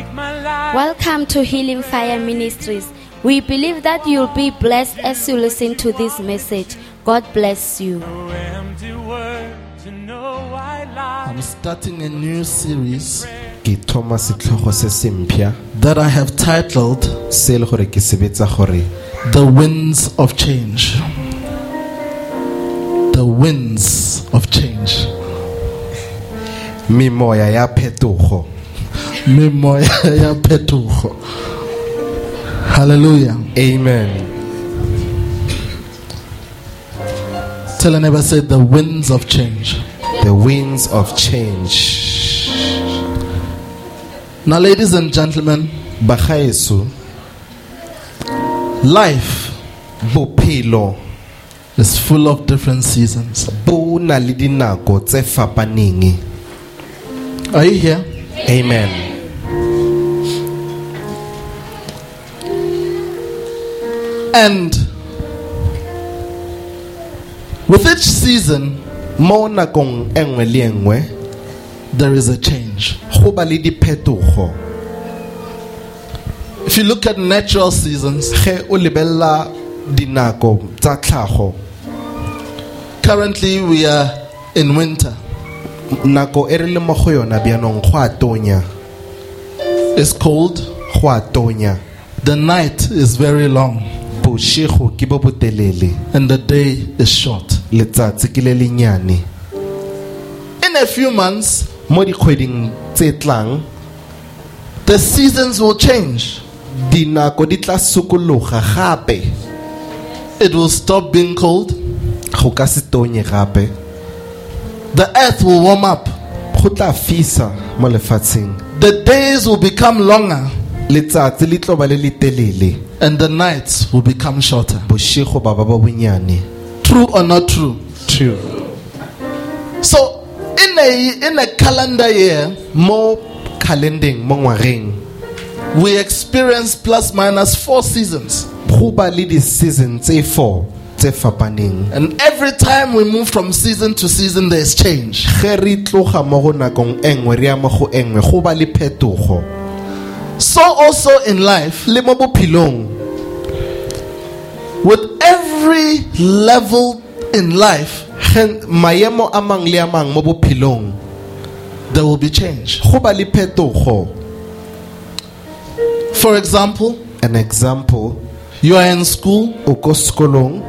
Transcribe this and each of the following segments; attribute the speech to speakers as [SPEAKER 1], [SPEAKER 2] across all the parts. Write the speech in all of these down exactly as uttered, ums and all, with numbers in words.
[SPEAKER 1] Welcome to Healing Fire Ministries. We believe that you'll be blessed as you listen to this message. God bless you.
[SPEAKER 2] I'm starting a new series
[SPEAKER 3] Ke thoma setlhogo se sempya
[SPEAKER 2] that I have titled
[SPEAKER 3] se le gore ke sebetsa gore
[SPEAKER 2] The Winds of Change. The Winds of Change.
[SPEAKER 3] Mimoya ya phetogo.
[SPEAKER 2] Mimoya ya phetogo. Hallelujah.
[SPEAKER 3] Amen.
[SPEAKER 2] Tell a neighbor, say the winds of change.
[SPEAKER 3] The winds of change.
[SPEAKER 2] Now, ladies and gentlemen,
[SPEAKER 3] Bagaeso,
[SPEAKER 2] life
[SPEAKER 3] bophelo
[SPEAKER 2] is full of different seasons.
[SPEAKER 3] bo na le dinako tse fapaneng.
[SPEAKER 2] Are you here?
[SPEAKER 3] Amen.
[SPEAKER 2] And with each season,
[SPEAKER 3] Mo nakong engwe le engwe
[SPEAKER 2] there is a change.
[SPEAKER 3] go ba le diphetogo.
[SPEAKER 2] If you look at natural seasons,
[SPEAKER 3] Ge o lebella dinako tsa tlhago,
[SPEAKER 2] currently we are in winter.
[SPEAKER 3] nako e re le mo go yona bjanong go a tonya.
[SPEAKER 2] It's cold.
[SPEAKER 3] Go a tonya.
[SPEAKER 2] The night is very long
[SPEAKER 3] Bošigo ke bo botelele,
[SPEAKER 2] and the day is short.
[SPEAKER 3] letsatsi ke le lenyane.
[SPEAKER 2] In a few months,
[SPEAKER 3] Mo dikgweding tse tlang
[SPEAKER 2] the seasons will change.
[SPEAKER 3] dinako di tla sokologa gape.
[SPEAKER 2] It will stop being cold.
[SPEAKER 3] Go ka se tonye gape.
[SPEAKER 2] The earth will warm up.
[SPEAKER 3] Go tla fisa mo lefatsheng.
[SPEAKER 2] The days will become longer
[SPEAKER 3] Letsatsi le tlo ba le le telele.
[SPEAKER 2] and the nights will become shorter.
[SPEAKER 3] Bošigo ba ba ba bonyane.
[SPEAKER 2] True or not true?
[SPEAKER 3] True.
[SPEAKER 2] So, in a in a calendar year,
[SPEAKER 3] Mo calendeng mo ngwageng
[SPEAKER 2] we experience plus minus four seasons.
[SPEAKER 3] go ba le di-season tse four tse fapaneng.
[SPEAKER 2] And every time we move from season to season, there's change.
[SPEAKER 3] Ge re tloga mo go nakong engwe re ya mo go engwe go ba le phetogo.
[SPEAKER 2] So also in life,
[SPEAKER 3] Le mo bophelong
[SPEAKER 2] with every level in life,
[SPEAKER 3] ge maemo a mang le a mang mo bophelong
[SPEAKER 2] there will be change.
[SPEAKER 3] go ba le phetogo.
[SPEAKER 2] For example,
[SPEAKER 3] An example,
[SPEAKER 2] you are in school,
[SPEAKER 3] o ko sekolong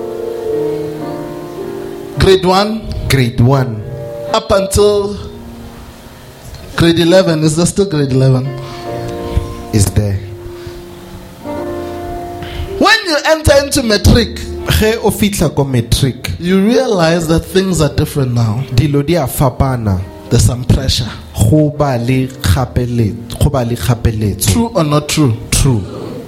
[SPEAKER 2] grade one,
[SPEAKER 3] grade one
[SPEAKER 2] up until grade eleven. Is there still grade eleven?
[SPEAKER 3] is there.
[SPEAKER 2] When you enter into matric,
[SPEAKER 3] Ge o fitla ko matric
[SPEAKER 2] you realize that things are different now.
[SPEAKER 3] dilo di a fapana.
[SPEAKER 2] There's some pressure.
[SPEAKER 3] Go ba le kgapeletso, go ba le kgapeletso.
[SPEAKER 2] True or not true?
[SPEAKER 3] True.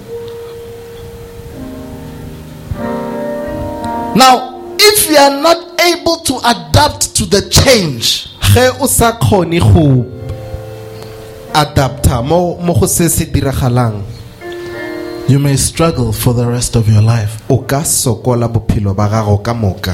[SPEAKER 2] Now, if you are not able to adapt to the change,
[SPEAKER 3] Ge o sa kgone go adapta mo mo go se se diragalang,
[SPEAKER 2] you may struggle for the rest of your life.
[SPEAKER 3] o ka sokola bophelo ba gago ka moka.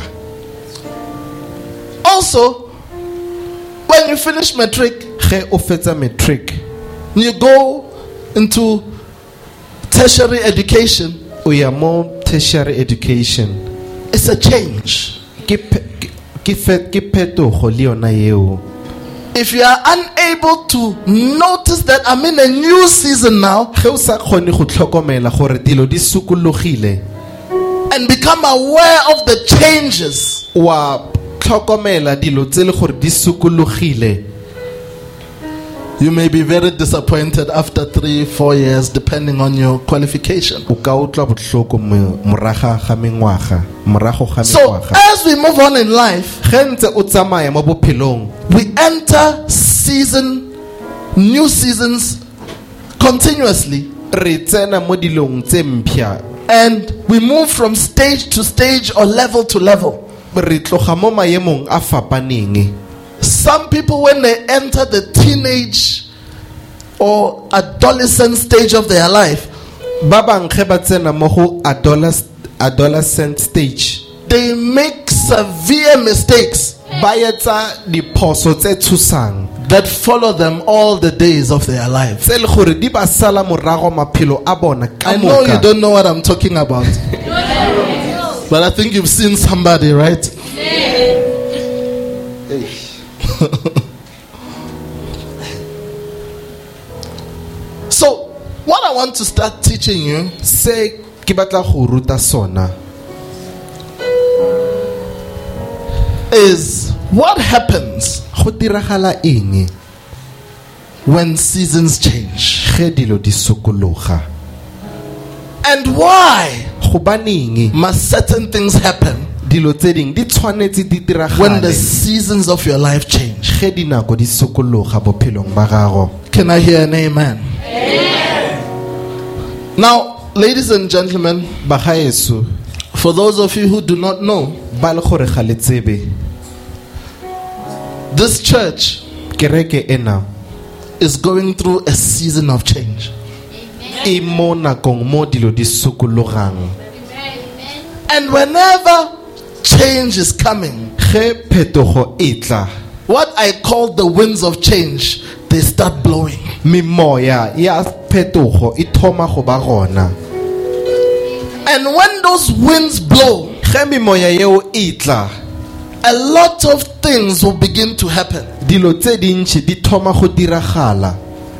[SPEAKER 2] Also, when you finish matric,
[SPEAKER 3] Ge o fetsa matric
[SPEAKER 2] you go into tertiary education.
[SPEAKER 3] o ya mo tertiary education,
[SPEAKER 2] It's a change.
[SPEAKER 3] ke phe- ke- ke fe- ke phetogo le yona eo.
[SPEAKER 2] If you are unable to notice that I'm in a new season now
[SPEAKER 3] Ge o sa kgone go tlhokomela gore dilo di sokologile,
[SPEAKER 2] and become aware of the changes,
[SPEAKER 3] wa tlhokomela dilo tse le gore di sokologile,
[SPEAKER 2] you may be very disappointed after three, four years, depending on your qualification.
[SPEAKER 3] o ka utlwa botlhoko mo- moraga ga mengwaga, morago ga
[SPEAKER 2] So,
[SPEAKER 3] mengwaga.
[SPEAKER 2] as we move on in life,
[SPEAKER 3] Ge ntse o tsamaya mo bophelong,
[SPEAKER 2] we enter season, new seasons continuously,
[SPEAKER 3] re tsena mo dilong tse mpya,
[SPEAKER 2] and we move from stage to stage or level to level.
[SPEAKER 3] re tloga mo maemong a fapaneng.
[SPEAKER 2] Some people, when they enter the teenage or adolescent stage of their life,
[SPEAKER 3] Ba bang ge ba tsena mo go adoles- adolescent stage,
[SPEAKER 2] they make severe mistakes
[SPEAKER 3] ba etsa diphoso tse tshosang
[SPEAKER 2] that follow them all the days of their lives.
[SPEAKER 3] tse le gore di ba sala morago maphelo a bona ka
[SPEAKER 2] I know you
[SPEAKER 3] moka.
[SPEAKER 2] don't know what I'm talking about, but I think you've seen somebody, right? So, what I want to start teaching you
[SPEAKER 3] Se ke batla go ruta sona
[SPEAKER 2] is what happens
[SPEAKER 3] go diragala eng
[SPEAKER 2] when seasons change,
[SPEAKER 3] ge dilo di sokologa.
[SPEAKER 2] and why
[SPEAKER 3] Go baneng
[SPEAKER 2] must certain things happen
[SPEAKER 3] dilo tse ding di tshwanetse di
[SPEAKER 2] when the
[SPEAKER 3] diragale
[SPEAKER 2] seasons of your life change.
[SPEAKER 3] ge dinako di sokologa bophelong ba gago.
[SPEAKER 2] Can I hear an amen? Amen. Now, ladies and gentlemen,
[SPEAKER 3] Bagaeso,
[SPEAKER 2] for those of you who do not know,
[SPEAKER 3] ba le gore ga le tsebe,
[SPEAKER 2] this church
[SPEAKER 3] kereke ena
[SPEAKER 2] is going through a season of change.
[SPEAKER 3] e mo nakong mo dilo di sokologang.
[SPEAKER 2] And whenever change is coming,
[SPEAKER 3] Ge phetogo e tla,
[SPEAKER 2] what I call the winds of change, they start blowing.
[SPEAKER 3] mimoya ya phetogo e thoma go ba gona.
[SPEAKER 2] And when those winds blow,
[SPEAKER 3] Ge mimoya yeo e tla,
[SPEAKER 2] a lot of things will begin to happen.
[SPEAKER 3] dilo tse dintsi di thoma go diragala.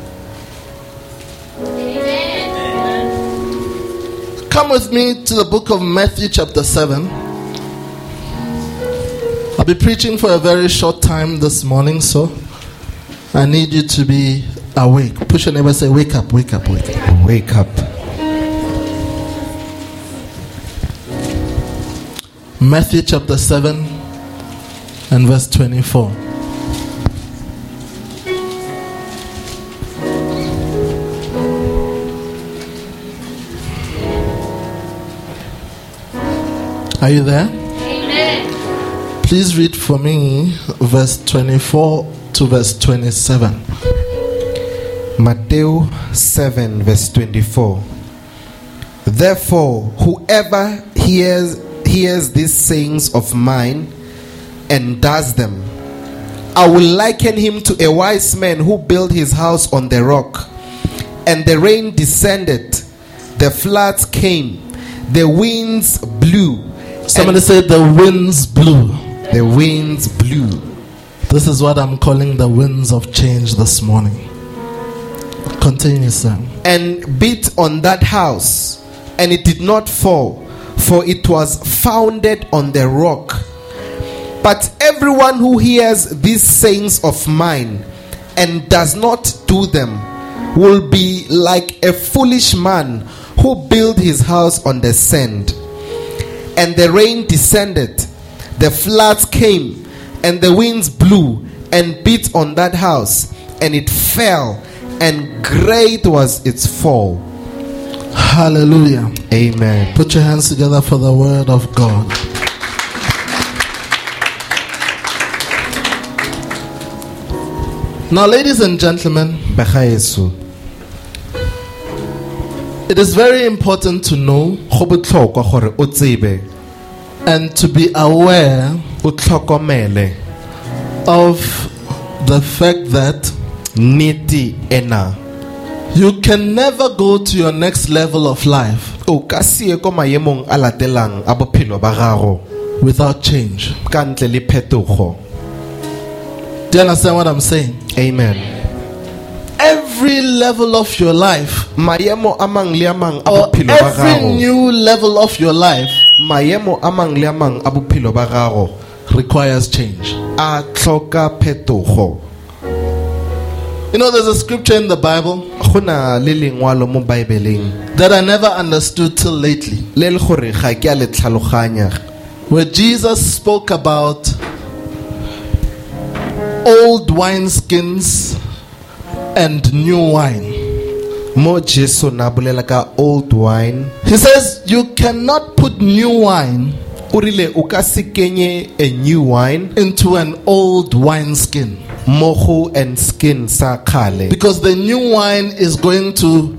[SPEAKER 2] Come with me to the book of Matthew chapter seven. I'll be preaching for a very short time this morning, so I need you to be awake. Push your neighbor, say, wake up, wake up, wake up.
[SPEAKER 3] Wake up.
[SPEAKER 2] Matthew chapter seven and verse twenty-four. Are you there? Amen. Please read for me verse twenty-four to verse twenty-seven.
[SPEAKER 3] Matthew seven verse twenty-four. Therefore, whoever hears hears these sayings of mine and does them, I will liken him to a wise man who built his house on the rock. And the rain descended, the floods came, the winds blew.
[SPEAKER 2] Somebody said the winds blew.
[SPEAKER 3] The winds blew.
[SPEAKER 2] This is what I'm calling the winds of change this morning. Continue, sir.
[SPEAKER 3] And beat on that house, and it did not fall, for it was founded on the rock. But everyone who hears these sayings of mine and does not do them will be like a foolish man who built his house on the sand. And the rain descended, the floods came, and the winds blew and beat on that house, and it fell, and great was its fall.
[SPEAKER 2] Hallelujah.
[SPEAKER 3] Amen.
[SPEAKER 2] Put your hands together for the word of God. Now, ladies and gentlemen,
[SPEAKER 3] Bagaeso,
[SPEAKER 2] it is very important to know
[SPEAKER 3] go botlhokwa gore o tsebe
[SPEAKER 2] and to be aware
[SPEAKER 3] o tlhokomele
[SPEAKER 2] of the fact that
[SPEAKER 3] nnete ena.
[SPEAKER 2] you can never go to your next level of life
[SPEAKER 3] O ka se ye ko maemong a latelang a bophelo ba gago
[SPEAKER 2] without change.
[SPEAKER 3] ka ntle le phetogo.
[SPEAKER 2] Do you understand what I'm saying?
[SPEAKER 3] Amen.
[SPEAKER 2] Every level of your life,
[SPEAKER 3] Maemo a mang le a mang a
[SPEAKER 2] or
[SPEAKER 3] bophelo ba
[SPEAKER 2] every
[SPEAKER 3] gago,
[SPEAKER 2] new level of your life,
[SPEAKER 3] maemo a mang le a mang a bophelo ba gago
[SPEAKER 2] requires change.
[SPEAKER 3] a tlhoka phetogo.
[SPEAKER 2] You know, there's a scripture in the Bible
[SPEAKER 3] Go na le lengwalo mo Baebeleng
[SPEAKER 2] that I never understood till lately,
[SPEAKER 3] le le gore ga ke a le tlhaloganya,
[SPEAKER 2] where Jesus spoke about old wineskins and new wine.
[SPEAKER 3] mo Jesu na bolela ka old wine.
[SPEAKER 2] He says you cannot put new wine
[SPEAKER 3] O rile o ka se kenye a new wine
[SPEAKER 2] into an old wineskin,
[SPEAKER 3] mo go and skin sa kgale,
[SPEAKER 2] because the new wine is going to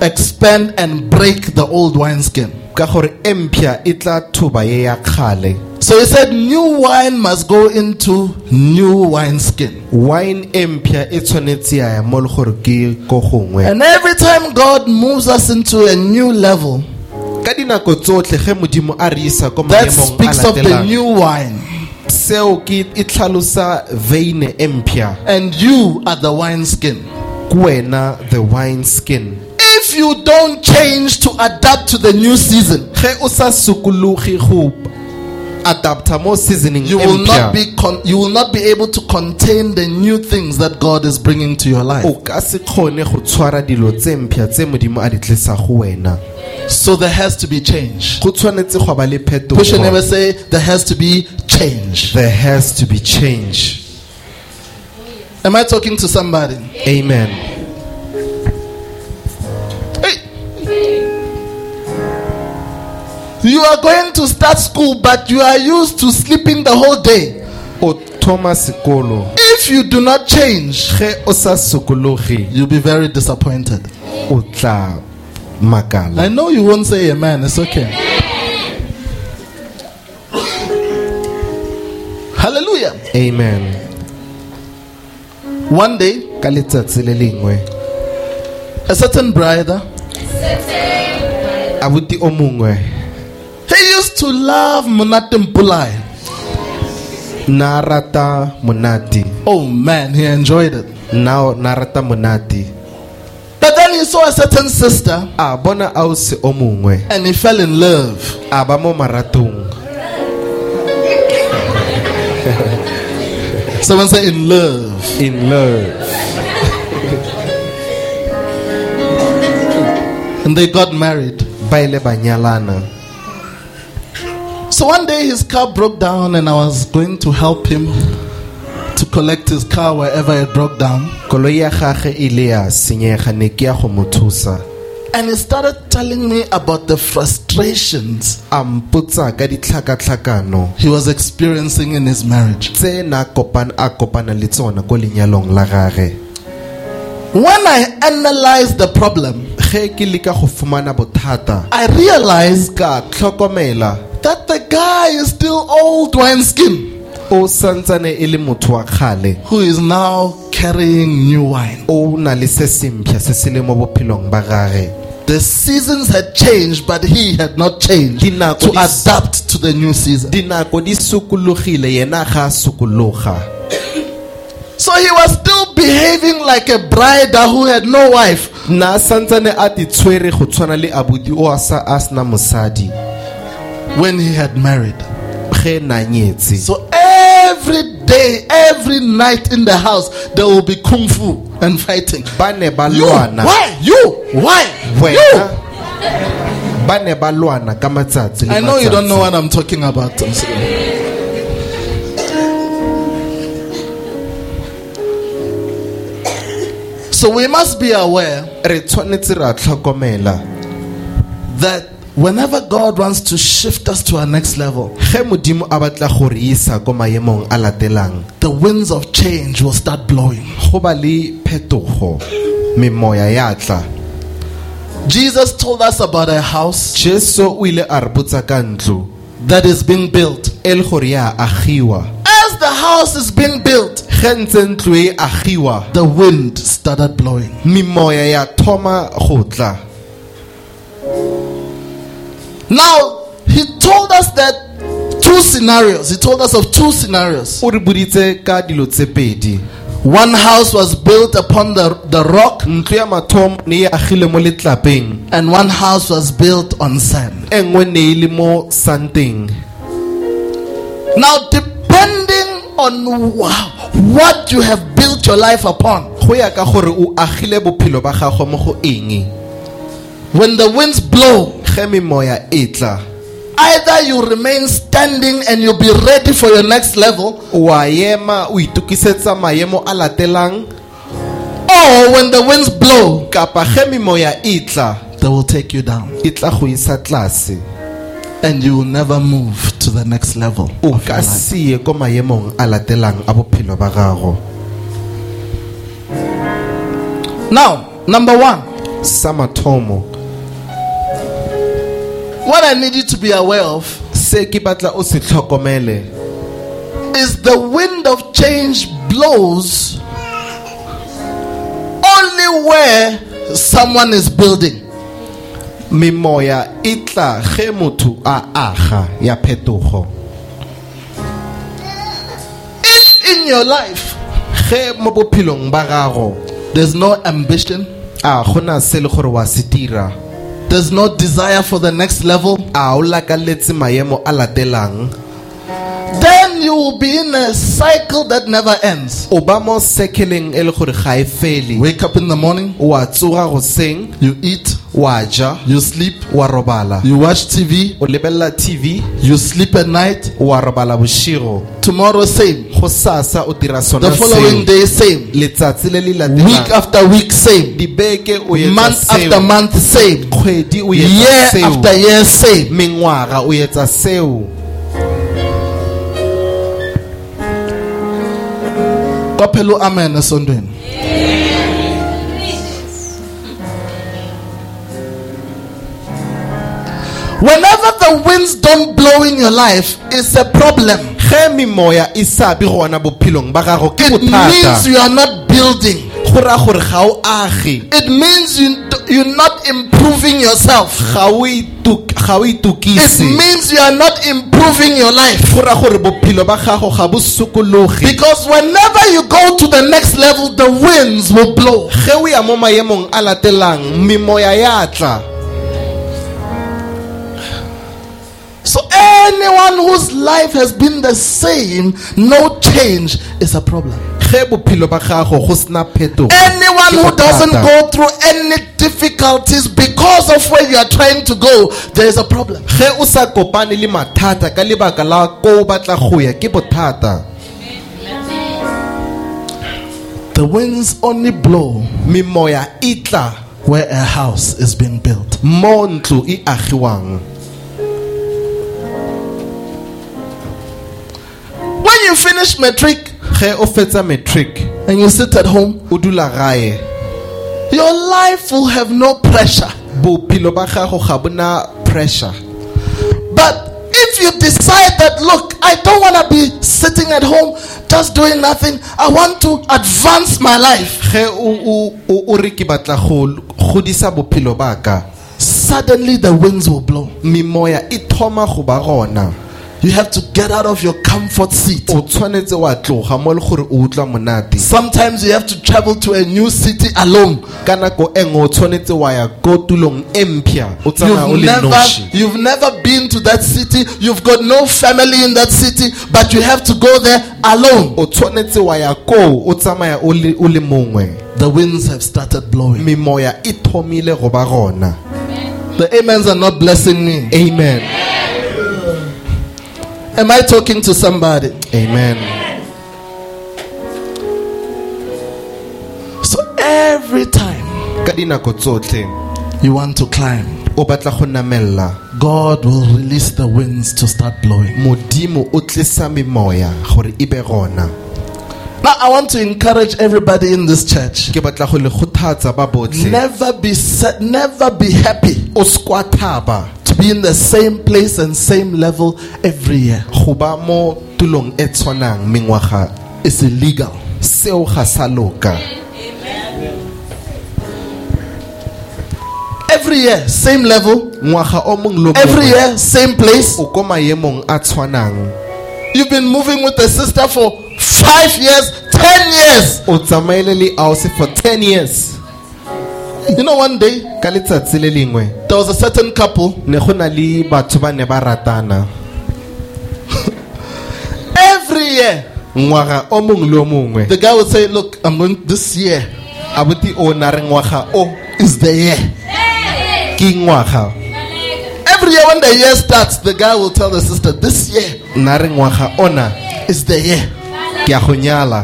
[SPEAKER 2] expand and break the old wineskin.
[SPEAKER 3] ka gore empia e tla thuba ye ya kgale.
[SPEAKER 2] So he said, new wine must go into new wineskin.
[SPEAKER 3] Wine empia e tshwanetse ya ya mo le gore ke go gongwe.
[SPEAKER 2] And every time God moves us into a new level,
[SPEAKER 3] Ka dinako tsotlhe ge Modimo a re isa ko
[SPEAKER 2] that
[SPEAKER 3] maemong a
[SPEAKER 2] speaks of the
[SPEAKER 3] latelang,
[SPEAKER 2] new wine.
[SPEAKER 3] seo ke e tlhalosa vein empia.
[SPEAKER 2] And you are the wineskin.
[SPEAKER 3] Kuwena the wine skin.
[SPEAKER 2] If you don't change to adapt to the new season,
[SPEAKER 3] Ge o sa sukulugi go adapta mo seasoning
[SPEAKER 2] you will not
[SPEAKER 3] empia,
[SPEAKER 2] be con- you will not be able to contain the new things that God is bringing to your life.
[SPEAKER 3] o ka se kgone go tshwara dilo tse mpia tse Modimo a di tlisa go wena.
[SPEAKER 2] So there has to be change.
[SPEAKER 3] Go tshwanetse go ba le
[SPEAKER 2] Push and never
[SPEAKER 3] phetogo.
[SPEAKER 2] say there has to be change.
[SPEAKER 3] There has to be change.
[SPEAKER 2] Am I talking to somebody?
[SPEAKER 3] Amen.
[SPEAKER 2] Hey. You are going to start school, but you are used to sleeping the whole day.
[SPEAKER 3] O thoma sekolo.
[SPEAKER 2] If you do not change,
[SPEAKER 3] Ge o sa sukulugi,
[SPEAKER 2] you'll be very disappointed.
[SPEAKER 3] o tla makala.
[SPEAKER 2] I know you won't say amen. It's okay. Hallelujah.
[SPEAKER 3] Amen.
[SPEAKER 2] One day,
[SPEAKER 3] Ka letsatsi le lengwe,
[SPEAKER 2] a certain brother,
[SPEAKER 3] abuti o mongwe
[SPEAKER 2] he used to love Monate Mpulai.
[SPEAKER 3] na rata monati.
[SPEAKER 2] Oh man, he enjoyed it.
[SPEAKER 3] Na na rata monati.
[SPEAKER 2] But then he saw a certain sister
[SPEAKER 3] A bona ausi o mongwe
[SPEAKER 2] and he fell in love.
[SPEAKER 3] a ba mo maratong.
[SPEAKER 2] Someone say in love.
[SPEAKER 3] In love.
[SPEAKER 2] And they got married.
[SPEAKER 3] Ba ile ba nyalana.
[SPEAKER 2] So one day his car broke down and I was going to help him to collect his car wherever it broke down.
[SPEAKER 3] Koloi ya gagwe ile ya senyega, ne ke ya go mo thusa.
[SPEAKER 2] And he started telling me about the frustrations
[SPEAKER 3] A mpotsa ka ditlhakatlhakano
[SPEAKER 2] he was experiencing in his marriage.
[SPEAKER 3] tse na kopana a kopana le tsona ko lenyalong la gagwe.
[SPEAKER 2] When I analyzed the problem,
[SPEAKER 3] Ge ke leka go fumana bothata,
[SPEAKER 2] I realized
[SPEAKER 3] ka tlhokomela
[SPEAKER 2] that the guy is still old wineskin
[SPEAKER 3] o santsane e le motho wa kgale,
[SPEAKER 2] who is now carrying new wine.
[SPEAKER 3] o na le se sempšha se se le mo bophelong ba gagwe.
[SPEAKER 2] The seasons had changed, but he had not changed
[SPEAKER 3] Dinako
[SPEAKER 2] to
[SPEAKER 3] di-
[SPEAKER 2] adapt to the new season.
[SPEAKER 3] Dinako di sukulogile, yena ga a sukologa.
[SPEAKER 2] So he was still behaving like a bride who had no wife.
[SPEAKER 3] Na santsane a ti tshwere go tshwana le abuti o a sa a sena mosadi
[SPEAKER 2] When he had married.
[SPEAKER 3] ge na nyetse.
[SPEAKER 2] So every day, every night in the house, there will be kung fu and fighting.
[SPEAKER 3] Ba ne ba
[SPEAKER 2] You,
[SPEAKER 3] lwana.
[SPEAKER 2] why? You, why?
[SPEAKER 3] Wena
[SPEAKER 2] You.
[SPEAKER 3] ba ne ba lwana ka matsatsi le
[SPEAKER 2] I know you don't know
[SPEAKER 3] matsatsi.
[SPEAKER 2] what I'm talking about. I'm sorry. So we must be aware
[SPEAKER 3] Re tshwanetse ra tlhokomela
[SPEAKER 2] that whenever God wants to shift us to our next level,
[SPEAKER 3] ge Modimo a batla go re isa ko maemong a latelang,
[SPEAKER 2] the winds of change will start blowing.
[SPEAKER 3] go ba le phetogo, memoya ya tla.
[SPEAKER 2] Jesus told us about a house
[SPEAKER 3] Jesu o ile a re botsa ka ntlo
[SPEAKER 2] that is being built.
[SPEAKER 3] e le gore ya agiwa.
[SPEAKER 2] As the house is being built,
[SPEAKER 3] Ge ntse ntlo e agiwa,
[SPEAKER 2] the wind started blowing.
[SPEAKER 3] memoya ya thoma go tla.
[SPEAKER 2] Now, he told us that two scenarios. He told us of two scenarios.
[SPEAKER 3] O re boditse ka dilo tse pedi.
[SPEAKER 2] One house was built upon the, the rock,
[SPEAKER 3] Ntlo ya mathomo ne e agile mo letlapeng,
[SPEAKER 2] and one house was built on sand.
[SPEAKER 3] e nngwe ne e le mo santeng.
[SPEAKER 2] Now, depending on wha- what you have built your life upon,
[SPEAKER 3] Go ya ka gore o agile bophelo ba gago mo go eng.
[SPEAKER 2] when the winds blow,
[SPEAKER 3] Ge memoya e tla,
[SPEAKER 2] either you remain standing and you'll be ready for your next level,
[SPEAKER 3] wa ema o itukisetsa maemo a latelang,
[SPEAKER 2] or when the winds blow,
[SPEAKER 3] kapa ge memoya e tla,
[SPEAKER 2] they will take you down
[SPEAKER 3] e tla go isa tlase,
[SPEAKER 2] and you will never move to the next level
[SPEAKER 3] o
[SPEAKER 2] of your
[SPEAKER 3] ka
[SPEAKER 2] life.
[SPEAKER 3] sie ko maemong a latelang a bophelo ba gago.
[SPEAKER 2] Now, number one,
[SPEAKER 3] Sa mathomo,
[SPEAKER 2] what I need you to be aware of
[SPEAKER 3] se Se ke batla o se tlhokomele
[SPEAKER 2] is the wind of change blows only where someone is building.
[SPEAKER 3] Mimoya itla ge motho a aga ya phetogo.
[SPEAKER 2] If in your life
[SPEAKER 3] Ge mo bophelong ba gago
[SPEAKER 2] there's no ambition,
[SPEAKER 3] a gona se le gore wa se dira,
[SPEAKER 2] there's no desire for the next level,
[SPEAKER 3] a o lakaletse maemo a latelang,
[SPEAKER 2] then you will be in a cycle that never ends.
[SPEAKER 3] o ba mo sekeleng e le gore ga e fele.
[SPEAKER 2] Wake up in the morning,
[SPEAKER 3] Wa tsoga goseng,
[SPEAKER 2] you eat,
[SPEAKER 3] wa ja,
[SPEAKER 2] you sleep,
[SPEAKER 3] wa robala,
[SPEAKER 2] you watch T V,
[SPEAKER 3] o lebella T V,
[SPEAKER 2] you sleep at night.
[SPEAKER 3] wa robala bosigo.
[SPEAKER 2] Tomorrow same,
[SPEAKER 3] Go sasa o dira sona
[SPEAKER 2] the following
[SPEAKER 3] seo.
[SPEAKER 2] day same,
[SPEAKER 3] Letsatsi le le
[SPEAKER 2] week
[SPEAKER 3] latelang,
[SPEAKER 2] after week same,
[SPEAKER 3] dibeke o etsa
[SPEAKER 2] month after
[SPEAKER 3] seo,
[SPEAKER 2] month same,
[SPEAKER 3] kgwedi o
[SPEAKER 2] year
[SPEAKER 3] etsa seo,
[SPEAKER 2] after year same.
[SPEAKER 3] mengwaga o etsa seo.
[SPEAKER 2] Kopelo amen esondweni. Whenever the winds don't blow in your life, it's a problem.
[SPEAKER 3] Ge mimoya e sa be gona bophelong ba gago ke
[SPEAKER 2] It means
[SPEAKER 3] bothata.
[SPEAKER 2] you are not building.
[SPEAKER 3] Go ra gore ga o age,
[SPEAKER 2] It means you, you're not improving yourself.
[SPEAKER 3] ga o ituk- ga o
[SPEAKER 2] It
[SPEAKER 3] itukise.
[SPEAKER 2] means you are not improving your life.
[SPEAKER 3] Go ra gore bophelo ba gago ga bo sokologe.
[SPEAKER 2] Because whenever you go to the next level, the winds will blow.
[SPEAKER 3] Ge o ya mo maemong a latelang, mimoya ya tla.
[SPEAKER 2] So anyone whose life has been the same, no change, is a problem.
[SPEAKER 3] Ge bophelo ba gago go sena phetogo,
[SPEAKER 2] Anyone
[SPEAKER 3] ke
[SPEAKER 2] who doesn't
[SPEAKER 3] bothata.
[SPEAKER 2] go through any difficulties because of where you are trying to go, there is a problem.
[SPEAKER 3] Ge o sa kopane le mathata ka lebaka la ko o batla go ya ke bothata.
[SPEAKER 2] The winds only blow
[SPEAKER 3] Mimoya e tla
[SPEAKER 2] where a house is being built.
[SPEAKER 3] mo ntlo e agiwang.
[SPEAKER 2] When you finish matric
[SPEAKER 3] Ge o fetsa matric,
[SPEAKER 2] and you sit at home,
[SPEAKER 3] o dula gae,
[SPEAKER 2] your life will have no pressure.
[SPEAKER 3] bophelo ba gago ga bona pressure.
[SPEAKER 2] But if you decide that, look, I don't want to be sitting at home just doing nothing, I want to advance my life,
[SPEAKER 3] Ge o o o o re ke batla go godisa bophelo ba ka,
[SPEAKER 2] suddenly the winds will blow.
[SPEAKER 3] mimoya e thoma go ba gona.
[SPEAKER 2] You have to get out of your comfort seat.
[SPEAKER 3] O tshwanetse wa tloga mo le gore o utlwa monate.
[SPEAKER 2] Sometimes you have to travel to a new city alone.
[SPEAKER 3] Ka nako e nngwe o tshwanetse wa ya ko tulong e mpya o tsamaya o
[SPEAKER 2] You've
[SPEAKER 3] le
[SPEAKER 2] never,
[SPEAKER 3] noši.
[SPEAKER 2] you've never been to that city. You've got no family in that city, but you have to go there alone.
[SPEAKER 3] O tshwanetse wa ya ko o tsamaya o le o le mongwe.
[SPEAKER 2] The winds have started blowing.
[SPEAKER 3] Mimoya e thomile go ba gona.
[SPEAKER 2] The amens are not blessing me.
[SPEAKER 3] Amen.
[SPEAKER 2] Am I talking to somebody?
[SPEAKER 3] Amen.
[SPEAKER 2] So every time
[SPEAKER 3] Ka dinako tsotlhe
[SPEAKER 2] you want to climb,
[SPEAKER 3] o batla go namella,
[SPEAKER 2] God will release the winds to start blowing.
[SPEAKER 3] modimo o tlisa mimoya gore e be gona.
[SPEAKER 2] Now I want to encourage everybody in this church.
[SPEAKER 3] Ke batla go le kgothatsa ba botlhe,
[SPEAKER 2] Never be set, never be happy
[SPEAKER 3] o se kwa thaba
[SPEAKER 2] to be in the same place and same level every year.
[SPEAKER 3] go ba mo tulong e tshwanang mengwaga.
[SPEAKER 2] It's illegal.
[SPEAKER 3] Seo ga sa loka.
[SPEAKER 2] Every year, same level.
[SPEAKER 3] Ngwaga o mong le o
[SPEAKER 2] Every
[SPEAKER 3] mongwe,
[SPEAKER 2] year, same place.
[SPEAKER 3] o ko maemong a tshwanang.
[SPEAKER 2] You've been moving with a sister for five years, ten years.
[SPEAKER 3] O tsamaile le ausi for ten years.
[SPEAKER 2] You know, one day
[SPEAKER 3] Ka letsatsi le lengwe
[SPEAKER 2] there was a certain couple.
[SPEAKER 3] ne go na le batho ba ne ba ratana.
[SPEAKER 2] Every year,
[SPEAKER 3] Ngwaga o mong le o mongwe,
[SPEAKER 2] the guy would say, "Look, I'm going this year
[SPEAKER 3] abuti o na re ngwaga o
[SPEAKER 2] is the year."
[SPEAKER 3] ke ngwaga.
[SPEAKER 2] Every year when the year starts, the guy will tell the sister, "This year
[SPEAKER 3] Na re ngwaga ona
[SPEAKER 2] is the year."
[SPEAKER 3] ke a go nyala.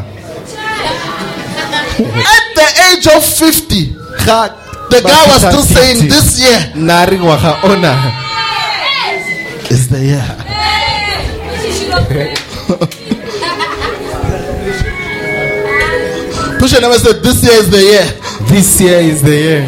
[SPEAKER 2] At the age of fifty,
[SPEAKER 3] Ga
[SPEAKER 2] the guy was still
[SPEAKER 3] ba
[SPEAKER 2] saying,
[SPEAKER 3] fifty,
[SPEAKER 2] "This year
[SPEAKER 3] na re ngwaga ona
[SPEAKER 2] is the year." Push your neighbor and say, "This year is the year."
[SPEAKER 3] this year is the year.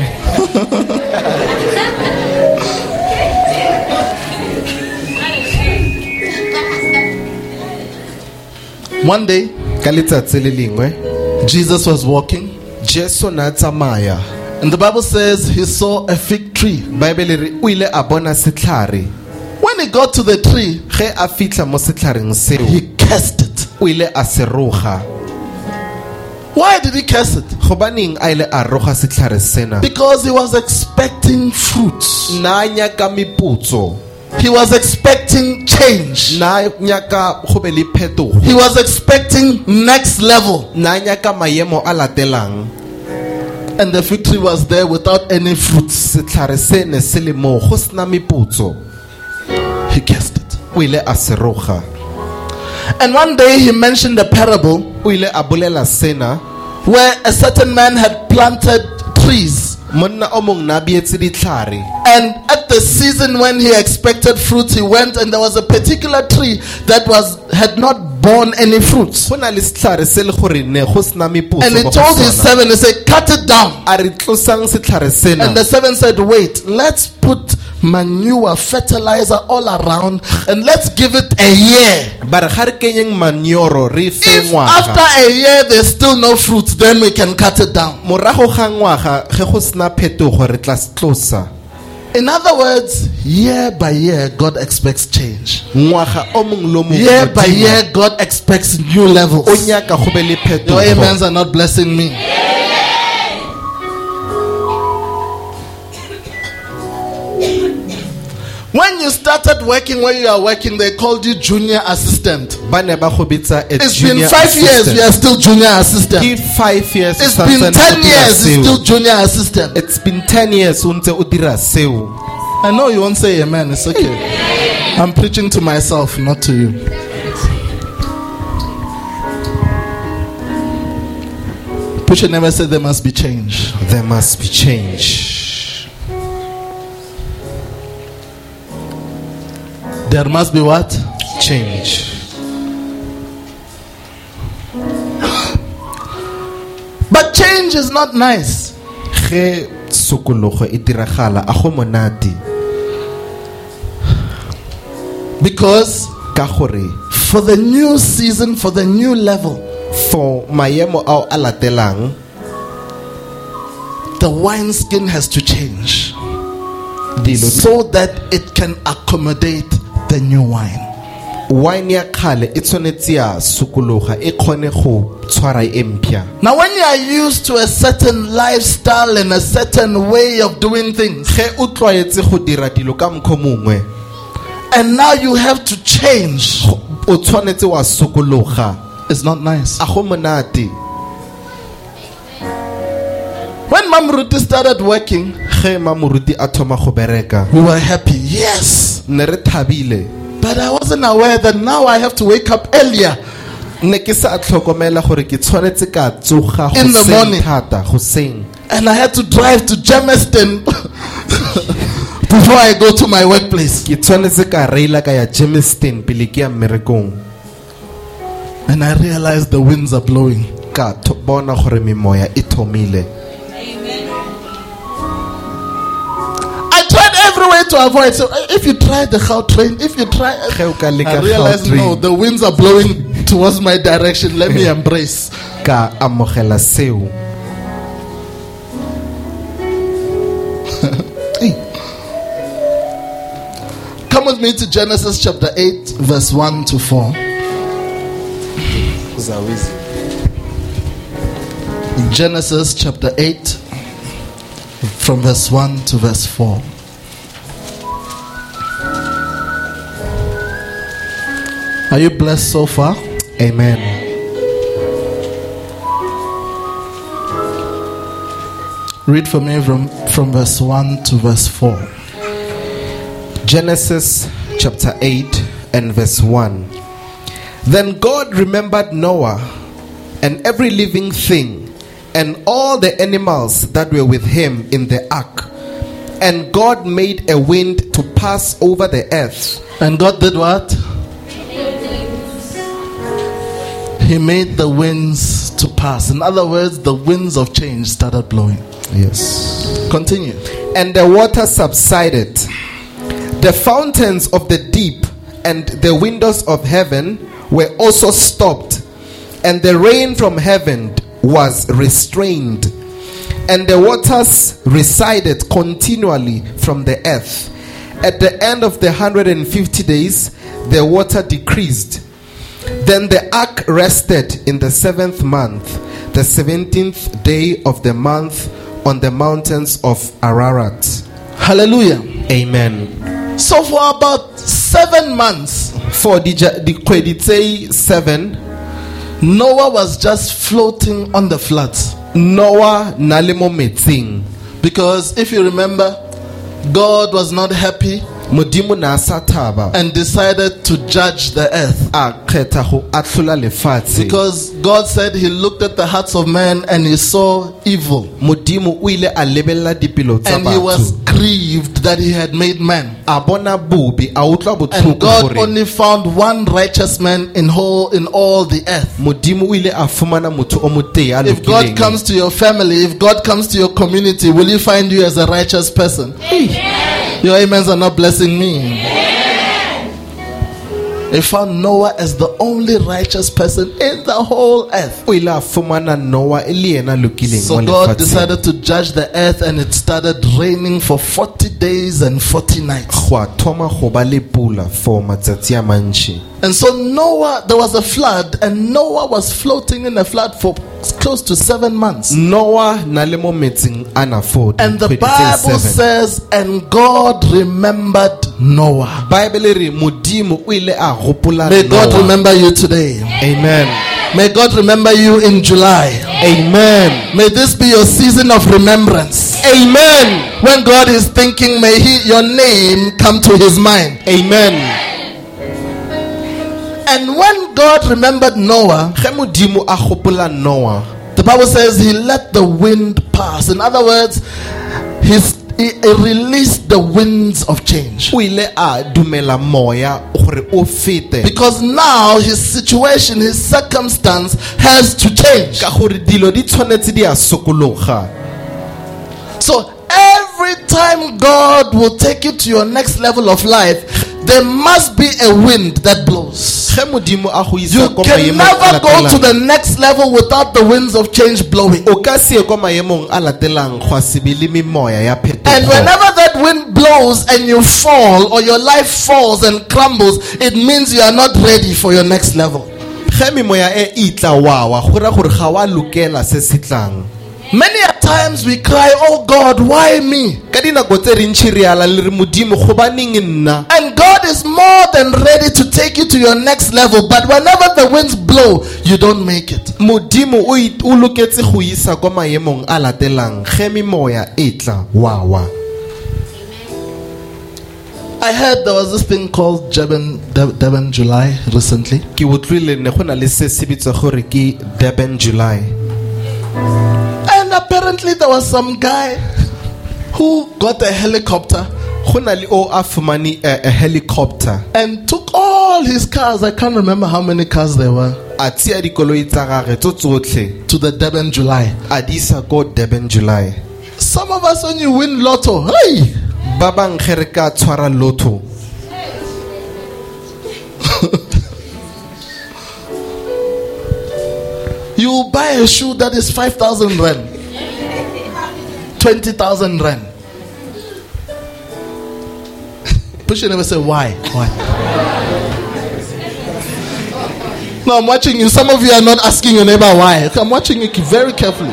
[SPEAKER 2] One day,
[SPEAKER 3] ka letsatsi le lengwe
[SPEAKER 2] Jesus was walking,
[SPEAKER 3] Jesu na tsamaya
[SPEAKER 2] and the Bible says he saw a fig tree.
[SPEAKER 3] Bible re o ile a bona setlhare
[SPEAKER 2] When he got to the tree,
[SPEAKER 3] ge a fitla mo setlhareng seo
[SPEAKER 2] he cursed it.
[SPEAKER 3] o ile a se roga
[SPEAKER 2] Why did he curse it?
[SPEAKER 3] gobaneng a ile a roga setlhare sena
[SPEAKER 2] Because he was expecting fruits.
[SPEAKER 3] na nyaka meputso
[SPEAKER 2] He was expecting change.
[SPEAKER 3] na nyaka go be le phetogo
[SPEAKER 2] He was expecting next level.
[SPEAKER 3] na nyaka maemo a latelang
[SPEAKER 2] And the fig tree was there without any fruits.
[SPEAKER 3] setlhare se ne se le mo go sena meputso
[SPEAKER 2] He cursed it.
[SPEAKER 3] o ile a se roga
[SPEAKER 2] And one day he mentioned a parable
[SPEAKER 3] o ile a bolela sena
[SPEAKER 2] where a certain man had planted trees.
[SPEAKER 3] monna o mong na bietse ditlhare
[SPEAKER 2] And at the season when he expected fruits, he went and there was a particular tree that was had not borne any fruits.
[SPEAKER 3] go na le setlhare se le gore ne go sena meputso
[SPEAKER 2] And he
[SPEAKER 3] mo go
[SPEAKER 2] told his
[SPEAKER 3] sona.
[SPEAKER 2] servant, he said, cut it down.
[SPEAKER 3] a re tlosang setlhare sena
[SPEAKER 2] And the servant said, wait, let's put manure, fertilizer all around, and let's give it a year.
[SPEAKER 3] ba re ga re kenyeng manyoro re fe
[SPEAKER 2] If after
[SPEAKER 3] ngwaga
[SPEAKER 2] a year there's still no fruits, then we can cut it down.
[SPEAKER 3] morago ga ngwaga ge go sena phetogo re tla se tlosa
[SPEAKER 2] In other words, year by year, God expects change.
[SPEAKER 3] ngwaga o mong lo mong
[SPEAKER 2] Year by
[SPEAKER 3] Modimo
[SPEAKER 2] year, God expects new levels.
[SPEAKER 3] o nyaka go be le
[SPEAKER 2] Your amens
[SPEAKER 3] phetogo
[SPEAKER 2] are not blessing me. When you started working where you are working, they called you junior assistant.
[SPEAKER 3] ba ne ba go bitsa a
[SPEAKER 2] It's been
[SPEAKER 3] junior
[SPEAKER 2] five years,
[SPEAKER 3] assistant.
[SPEAKER 2] we are still junior assistant.
[SPEAKER 3] Ke five years
[SPEAKER 2] It's
[SPEAKER 3] o
[SPEAKER 2] been
[SPEAKER 3] santsane o
[SPEAKER 2] ten
[SPEAKER 3] dira
[SPEAKER 2] years,
[SPEAKER 3] seo.
[SPEAKER 2] it's still junior assistant.
[SPEAKER 3] It's been ten years o ntse o dira seo
[SPEAKER 2] I know you won't say amen, it's okay. I'm preaching to myself, not to you. Push your neighbor, say there must be change.
[SPEAKER 3] there must be change
[SPEAKER 2] There must be what?
[SPEAKER 3] change
[SPEAKER 2] But change is not nice.
[SPEAKER 3] ge sokologo e diragala a go monate
[SPEAKER 2] Because
[SPEAKER 3] ka gore
[SPEAKER 2] for the new season, for the new level,
[SPEAKER 3] for maemo ao a latelang
[SPEAKER 2] the wineskin has to change
[SPEAKER 3] dilo
[SPEAKER 2] so that it can accommodate the new wine.
[SPEAKER 3] wine ya kgale e tshwanetse ya sokologa e kgone go tshwara e mpya
[SPEAKER 2] Now, when you are used to a certain lifestyle and a certain way of doing things,
[SPEAKER 3] ge o tlwaetse go dira dilo ka mokgwa mongwe
[SPEAKER 2] and now you have to change,
[SPEAKER 3] o tshwanetse wa sokologa
[SPEAKER 2] it's not nice.
[SPEAKER 3] a go monate
[SPEAKER 2] When Mom Ruti started working,
[SPEAKER 3] ge mamoruti a thoma go bereka
[SPEAKER 2] we were happy, yes.
[SPEAKER 3] ne re thabile
[SPEAKER 2] But I wasn't aware that now I have to wake up earlier.
[SPEAKER 3] ne ke sa tlhokomela gore ke tshwanetse ka tsoga
[SPEAKER 2] In the
[SPEAKER 3] goseng
[SPEAKER 2] morning.
[SPEAKER 3] thata goseng
[SPEAKER 2] And I had to drive to Germiston before I go to my workplace.
[SPEAKER 3] ke tshwanetse ka reila ka ya Germiston pele ke ya mmerekong
[SPEAKER 2] And I realized the winds are blowing.
[SPEAKER 3] ka tho- bona gore memoya e thomile
[SPEAKER 2] I tried every way to avoid. So if you try the Gautrain, if you try,
[SPEAKER 3] Ge o ka leka
[SPEAKER 2] I realized
[SPEAKER 3] Gautrain.
[SPEAKER 2] no, the winds are blowing towards my direction. Let me embrace.
[SPEAKER 3] ka amogela seo
[SPEAKER 2] Come with me to Genesis chapter eight, verse one to four. Genesis chapter eight, from verse one to verse four. Are you blessed so far?
[SPEAKER 3] amen
[SPEAKER 2] Read for me from, from verse one to verse four.
[SPEAKER 3] Genesis chapter eight and verse one. Then God remembered Noah and every living thing and all the animals that were with him in the ark. And God made a wind to pass over the earth.
[SPEAKER 2] And God did what? He made the winds to pass. In other words, the winds of change started blowing.
[SPEAKER 3] Yes.
[SPEAKER 2] Continue.
[SPEAKER 3] And the water subsided. The fountains of the deep and the windows of heaven were also stopped. And the rain from heaven was restrained, and the waters receded continually from the earth. At the end of the one hundred fifty days, the water decreased. Then the ark rested in the seventh month, the seventeenth day of the month, on the mountains of Ararat.
[SPEAKER 2] Hallelujah.
[SPEAKER 3] Amen.
[SPEAKER 2] So for about seven months,
[SPEAKER 3] For the the credit say seven,
[SPEAKER 2] Noah was just floating on the floods.
[SPEAKER 3] Noah nalemo metsing.
[SPEAKER 2] Because if you remember, God was not happy
[SPEAKER 3] Modimo na sataba
[SPEAKER 2] and decided to judge the earth.
[SPEAKER 3] a kgetha go atlola lefatshe.
[SPEAKER 2] Because God said he looked at the hearts of men and he saw evil.
[SPEAKER 3] Modimo o ile a lebella dipelo tsa
[SPEAKER 2] And he was
[SPEAKER 3] batho.
[SPEAKER 2] grieved that he had made man.
[SPEAKER 3] A bona bobe a utlwa
[SPEAKER 2] And
[SPEAKER 3] botlhoko
[SPEAKER 2] God
[SPEAKER 3] gore
[SPEAKER 2] only found one righteous man in whole in all the earth.
[SPEAKER 3] Modimo o ile a fumana motho o moteng a
[SPEAKER 2] If God
[SPEAKER 3] lokileng.
[SPEAKER 2] comes to your family, if God comes to your community, will he find you as a righteous person? Your amens are not blessing me. He found Noah as the only righteous person in the whole earth.
[SPEAKER 3] O ile a fumana Noah e le yena a lokileng
[SPEAKER 2] So
[SPEAKER 3] mo
[SPEAKER 2] God
[SPEAKER 3] lefatsheng.
[SPEAKER 2] decided to judge the earth, and it started raining for forty days and forty nights.
[SPEAKER 3] Go a thoma go ba le pula for matsatsi a mantši.
[SPEAKER 2] And so Noah, there was a flood, and Noah was floating in a flood for close to seven months.
[SPEAKER 3] Noah na le mo metsing a na for
[SPEAKER 2] And the
[SPEAKER 3] dikgwedi tse
[SPEAKER 2] Bible
[SPEAKER 3] seven.
[SPEAKER 2] says, and God remembered Noah.
[SPEAKER 3] Bible e re Modimo o ile a gopola
[SPEAKER 2] May God
[SPEAKER 3] Noah.
[SPEAKER 2] remember you today.
[SPEAKER 3] Amen.
[SPEAKER 2] May God remember you in July.
[SPEAKER 3] Amen.
[SPEAKER 2] May this be your season of remembrance.
[SPEAKER 3] Amen.
[SPEAKER 2] When God is thinking, may he, your name come to his mind.
[SPEAKER 3] Amen.
[SPEAKER 2] And when God remembered Noah,
[SPEAKER 3] Ge Modimo a gopola Noah,
[SPEAKER 2] the Bible says he let the wind pass. In other words, his, he, he released the winds of change.
[SPEAKER 3] o ile a dumela moya gore o fete.
[SPEAKER 2] Because now his situation, his circumstance has to change.
[SPEAKER 3] Ka gore dilo di tshwanetse di a sokologa.
[SPEAKER 2] So every time God will take you to your next level of life, there must be a wind that blows.
[SPEAKER 3] Ge Modimo a go isa
[SPEAKER 2] You
[SPEAKER 3] kwa
[SPEAKER 2] can
[SPEAKER 3] maemong a
[SPEAKER 2] never go to
[SPEAKER 3] latelang,
[SPEAKER 2] the next level without the winds of change blowing.
[SPEAKER 3] o ka se ye kwa maemong a latelang go a se be le memoya ya
[SPEAKER 2] And
[SPEAKER 3] phetogo.
[SPEAKER 2] whenever that wind blows and you fall, or your life falls and crumbles, it means you are not ready for your next level.
[SPEAKER 3] Ge memoya e itla wawa go ra gore ga wa lokela se se tlang.
[SPEAKER 2] Many a times we cry, oh God, why me?
[SPEAKER 3] Ka dinako tse re ntšhi re ala le re Modimo gobaneng nna.
[SPEAKER 2] And God is more than ready to take you to your next level, but whenever the winds blow, you don't make it.
[SPEAKER 3] Modimo o it- o loketse go isa kwa maemong a latelang ge memoya e tla wawa.
[SPEAKER 2] I heard there was this thing called Durban, Durban July recently.
[SPEAKER 3] Ke utlwile ne go na le se se bitswa gore ke Durban July.
[SPEAKER 2] And apparently there was some guy who got a helicopter
[SPEAKER 3] Go na le o a fumane a, a helicopter
[SPEAKER 2] and took all his cars. I can't remember how many cars there were,
[SPEAKER 3] a tsia dikoloi tsa gage tso tsotlhe
[SPEAKER 2] to the Durban July.
[SPEAKER 3] a di isa ko Durban July.
[SPEAKER 2] Some of us, when you win lotto, hey,
[SPEAKER 3] Ba bang ge re ka tshwara lotto,
[SPEAKER 2] you buy a shoe that is five thousand rand, twenty thousand rand. Push your neighbor, say, why? Why? No, I'm watching you. Some of you are not asking your neighbor why. I'm watching you very carefully.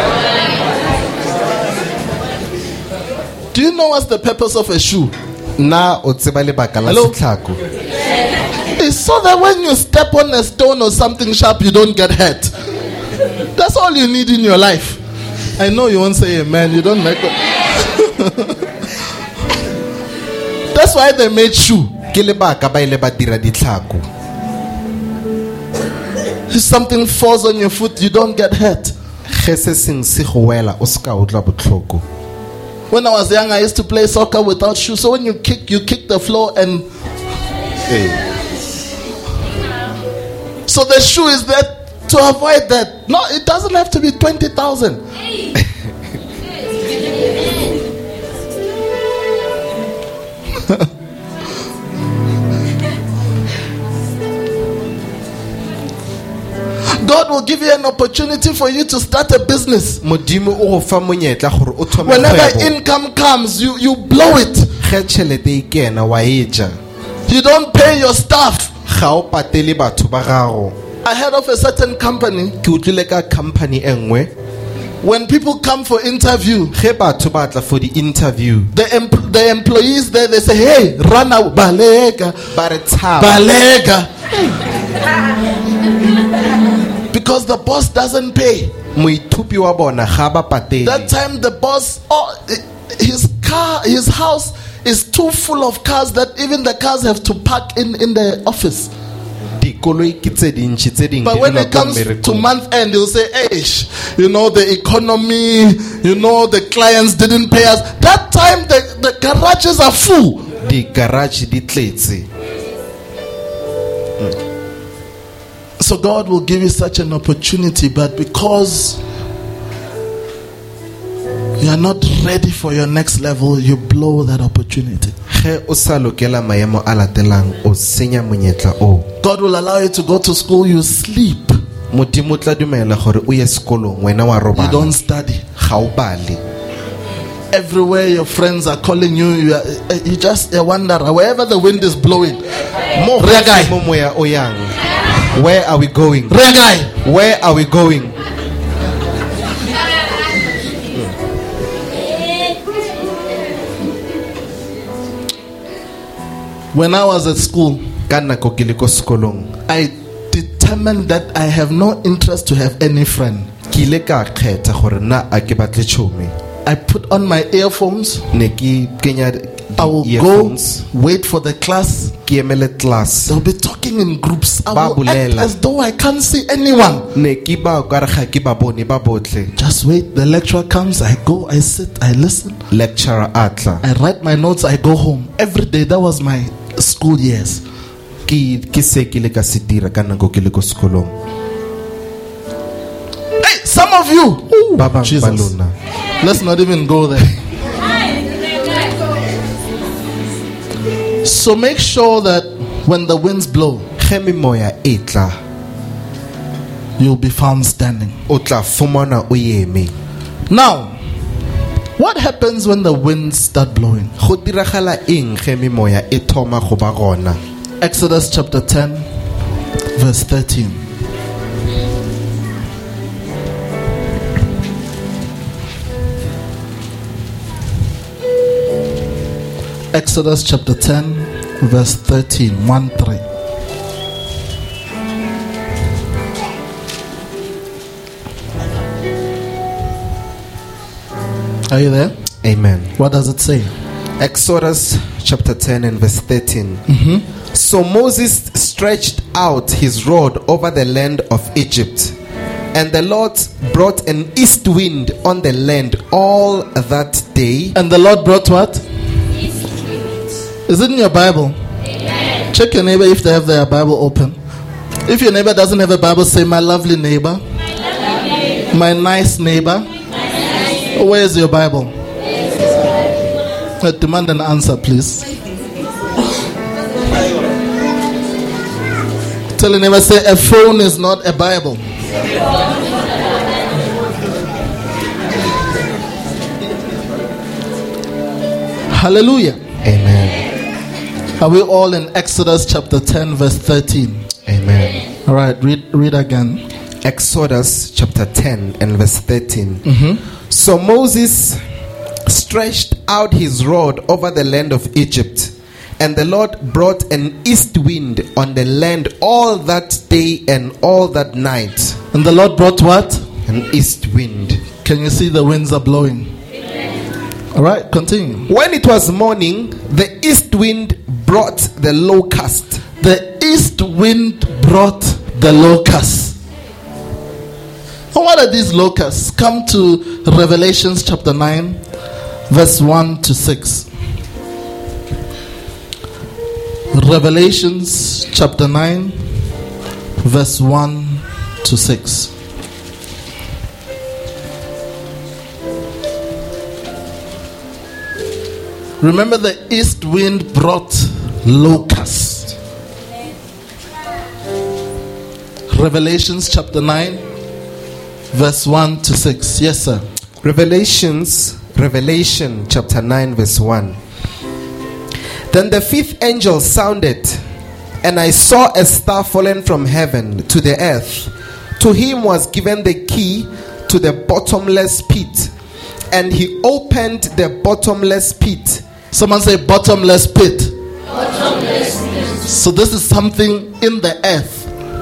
[SPEAKER 2] Do you know what's the purpose of a shoe?
[SPEAKER 3] na o tseba lebaka la
[SPEAKER 2] Hello?
[SPEAKER 3] setlhako.
[SPEAKER 2] It's so that when you step on a stone or something sharp, you don't get hurt. That's all you need in your life. I know you won't say amen. You don't make it. That's why they made shoe.
[SPEAKER 3] Ke lebaka ba ile ba dira ditlhako.
[SPEAKER 2] If something falls on your foot, you don't get hurt.
[SPEAKER 3] Ge se seng se go wela o se ka utlwa botlhoko.
[SPEAKER 2] When I was young, I used to play soccer without shoes. So when you kick, you kick the floor, and so the shoe is there to avoid that. No, it doesn't have to be twenty thousand. God will give you an opportunity for you to start a business.
[SPEAKER 3] modimo o go fa monyetla gore o thome
[SPEAKER 2] Whenever
[SPEAKER 3] kgwebo.
[SPEAKER 2] income comes, you, you blow it.
[SPEAKER 3] Ge tšhelete e kena wa e ja,
[SPEAKER 2] You don't pay your staff.
[SPEAKER 3] ga o patele batho ba gago.
[SPEAKER 2] I heard of a certain company.
[SPEAKER 3] Ke utlwile ka company e nngwe,
[SPEAKER 2] When people come for interview,
[SPEAKER 3] ge batho ba tla for the interview,
[SPEAKER 2] the, em- the employees there, they say, hey, run out, balega,
[SPEAKER 3] ba re tshaba
[SPEAKER 2] balega. Because the boss doesn't pay.
[SPEAKER 3] moithupi wa bona ga ba
[SPEAKER 2] That
[SPEAKER 3] patele.
[SPEAKER 2] time the boss, oh, his car, his house is too full of cars that even the cars have to park in, in the office.
[SPEAKER 3] Dikoloi ke tse dintši tse dingwe
[SPEAKER 2] But
[SPEAKER 3] di
[SPEAKER 2] when
[SPEAKER 3] dula
[SPEAKER 2] it
[SPEAKER 3] kwa
[SPEAKER 2] comes to
[SPEAKER 3] mmerekong.
[SPEAKER 2] month end, he'll say, hey, you know, the economy, you know, the clients didn't pay us. That time the, the garages are full.
[SPEAKER 3] Di-garage di tletse.
[SPEAKER 2] So God will give you such an opportunity, but because you are not ready for your next level, you blow that opportunity.
[SPEAKER 3] Ge o sa lokela maemo a latelang, o senya monyetla o.
[SPEAKER 2] God will allow you to go to school, you sleep,
[SPEAKER 3] Modimo o tla dumela gore o ye sekolong, wena wa
[SPEAKER 2] you
[SPEAKER 3] robala,
[SPEAKER 2] don't study.
[SPEAKER 3] ga o bale.
[SPEAKER 2] Everywhere your friends are calling you, you, are, you just a wanderer. Wherever the wind is blowing.
[SPEAKER 3] Mo
[SPEAKER 2] Regai.
[SPEAKER 3] mo moya o yang. Where are we going?
[SPEAKER 2] Regai.
[SPEAKER 3] Where are we going?
[SPEAKER 2] When I was at school,
[SPEAKER 3] Ka nako ke le ko sekolong,
[SPEAKER 2] I determined that I have no interest to have any friend.
[SPEAKER 3] ke ile ka kgetha gore na a ke batle tšhomi.
[SPEAKER 2] I put on my earphones.
[SPEAKER 3] Ne ke kenya
[SPEAKER 2] I will
[SPEAKER 3] earphones,
[SPEAKER 2] go wait for the class.
[SPEAKER 3] ke emele class.
[SPEAKER 2] They'll be talking in groups. I
[SPEAKER 3] Ba
[SPEAKER 2] will act
[SPEAKER 3] bolela.
[SPEAKER 2] as though I can't see anyone.
[SPEAKER 3] Ne ke ba ka re ga ke ba bone ba botle.
[SPEAKER 2] Just wait. The lecturer comes. I go. I sit. I listen.
[SPEAKER 3] Lecturer atla.
[SPEAKER 2] I write my notes. I go home. Every day. That was my school years.
[SPEAKER 3] Ke ke se ke le ka se dira ka nako ke le ko sekolong.
[SPEAKER 2] Hey, some of you. Ooh,
[SPEAKER 3] Ba bang ba
[SPEAKER 2] Jesus.
[SPEAKER 3] lona.
[SPEAKER 2] Let's not even go there. So make sure that when the winds blow,
[SPEAKER 3] Ge memoya e tla,
[SPEAKER 2] you'll be found standing.
[SPEAKER 3] o tla fumana o eme.
[SPEAKER 2] Now, what happens when the winds start blowing?
[SPEAKER 3] Go diragala eng ge memoya e thoma go ba gona?
[SPEAKER 2] Exodus chapter ten, verse thirteen. Exodus chapter ten, verse thirteen. one three. Are you there?
[SPEAKER 3] Amen.
[SPEAKER 2] What does it say?
[SPEAKER 3] Exodus chapter ten and verse thirteen. So Moses stretched out his rod over the land of Egypt, and the Lord brought an east wind on the land all that day.
[SPEAKER 2] And the Lord brought what? Is it in your Bible? Check your neighbor if they have their Bible open. If your neighbor doesn't have a Bible, say, my lovely neighbor, my nice neighbor. Where is your Bible? I demand an answer, please. Tell your neighbor, say, a phone is not a Bible. Hallelujah.
[SPEAKER 3] Amen.
[SPEAKER 2] Are we all in Exodus chapter ten, verse thirteen?
[SPEAKER 3] Amen.
[SPEAKER 2] All right, read, read again.
[SPEAKER 3] Exodus chapter ten and verse thirteen. So Moses stretched out his rod over the land of Egypt, and the Lord brought an east wind on the land all that day and all that night.
[SPEAKER 2] And the Lord brought what?
[SPEAKER 3] An east wind.
[SPEAKER 2] Can you see the winds are blowing? All right, continue.
[SPEAKER 3] When it was morning, the east wind brought the locust.
[SPEAKER 2] The east wind brought the locusts. And what are these locusts? Come to Revelations chapter nine, verse one to six. Revelations chapter nine, verse one to six. Remember, the east wind brought locusts. Revelations chapter nine, verse one to six. Yes, sir.
[SPEAKER 3] Revelations, Revelation chapter nine, verse one. Then the fifth angel sounded, and I saw a star fallen from heaven to the earth. To him was given the key to the bottomless pit, and he opened the bottomless pit.
[SPEAKER 2] Someone say bottomless pit. Bottomless pit. So this is something in the earth.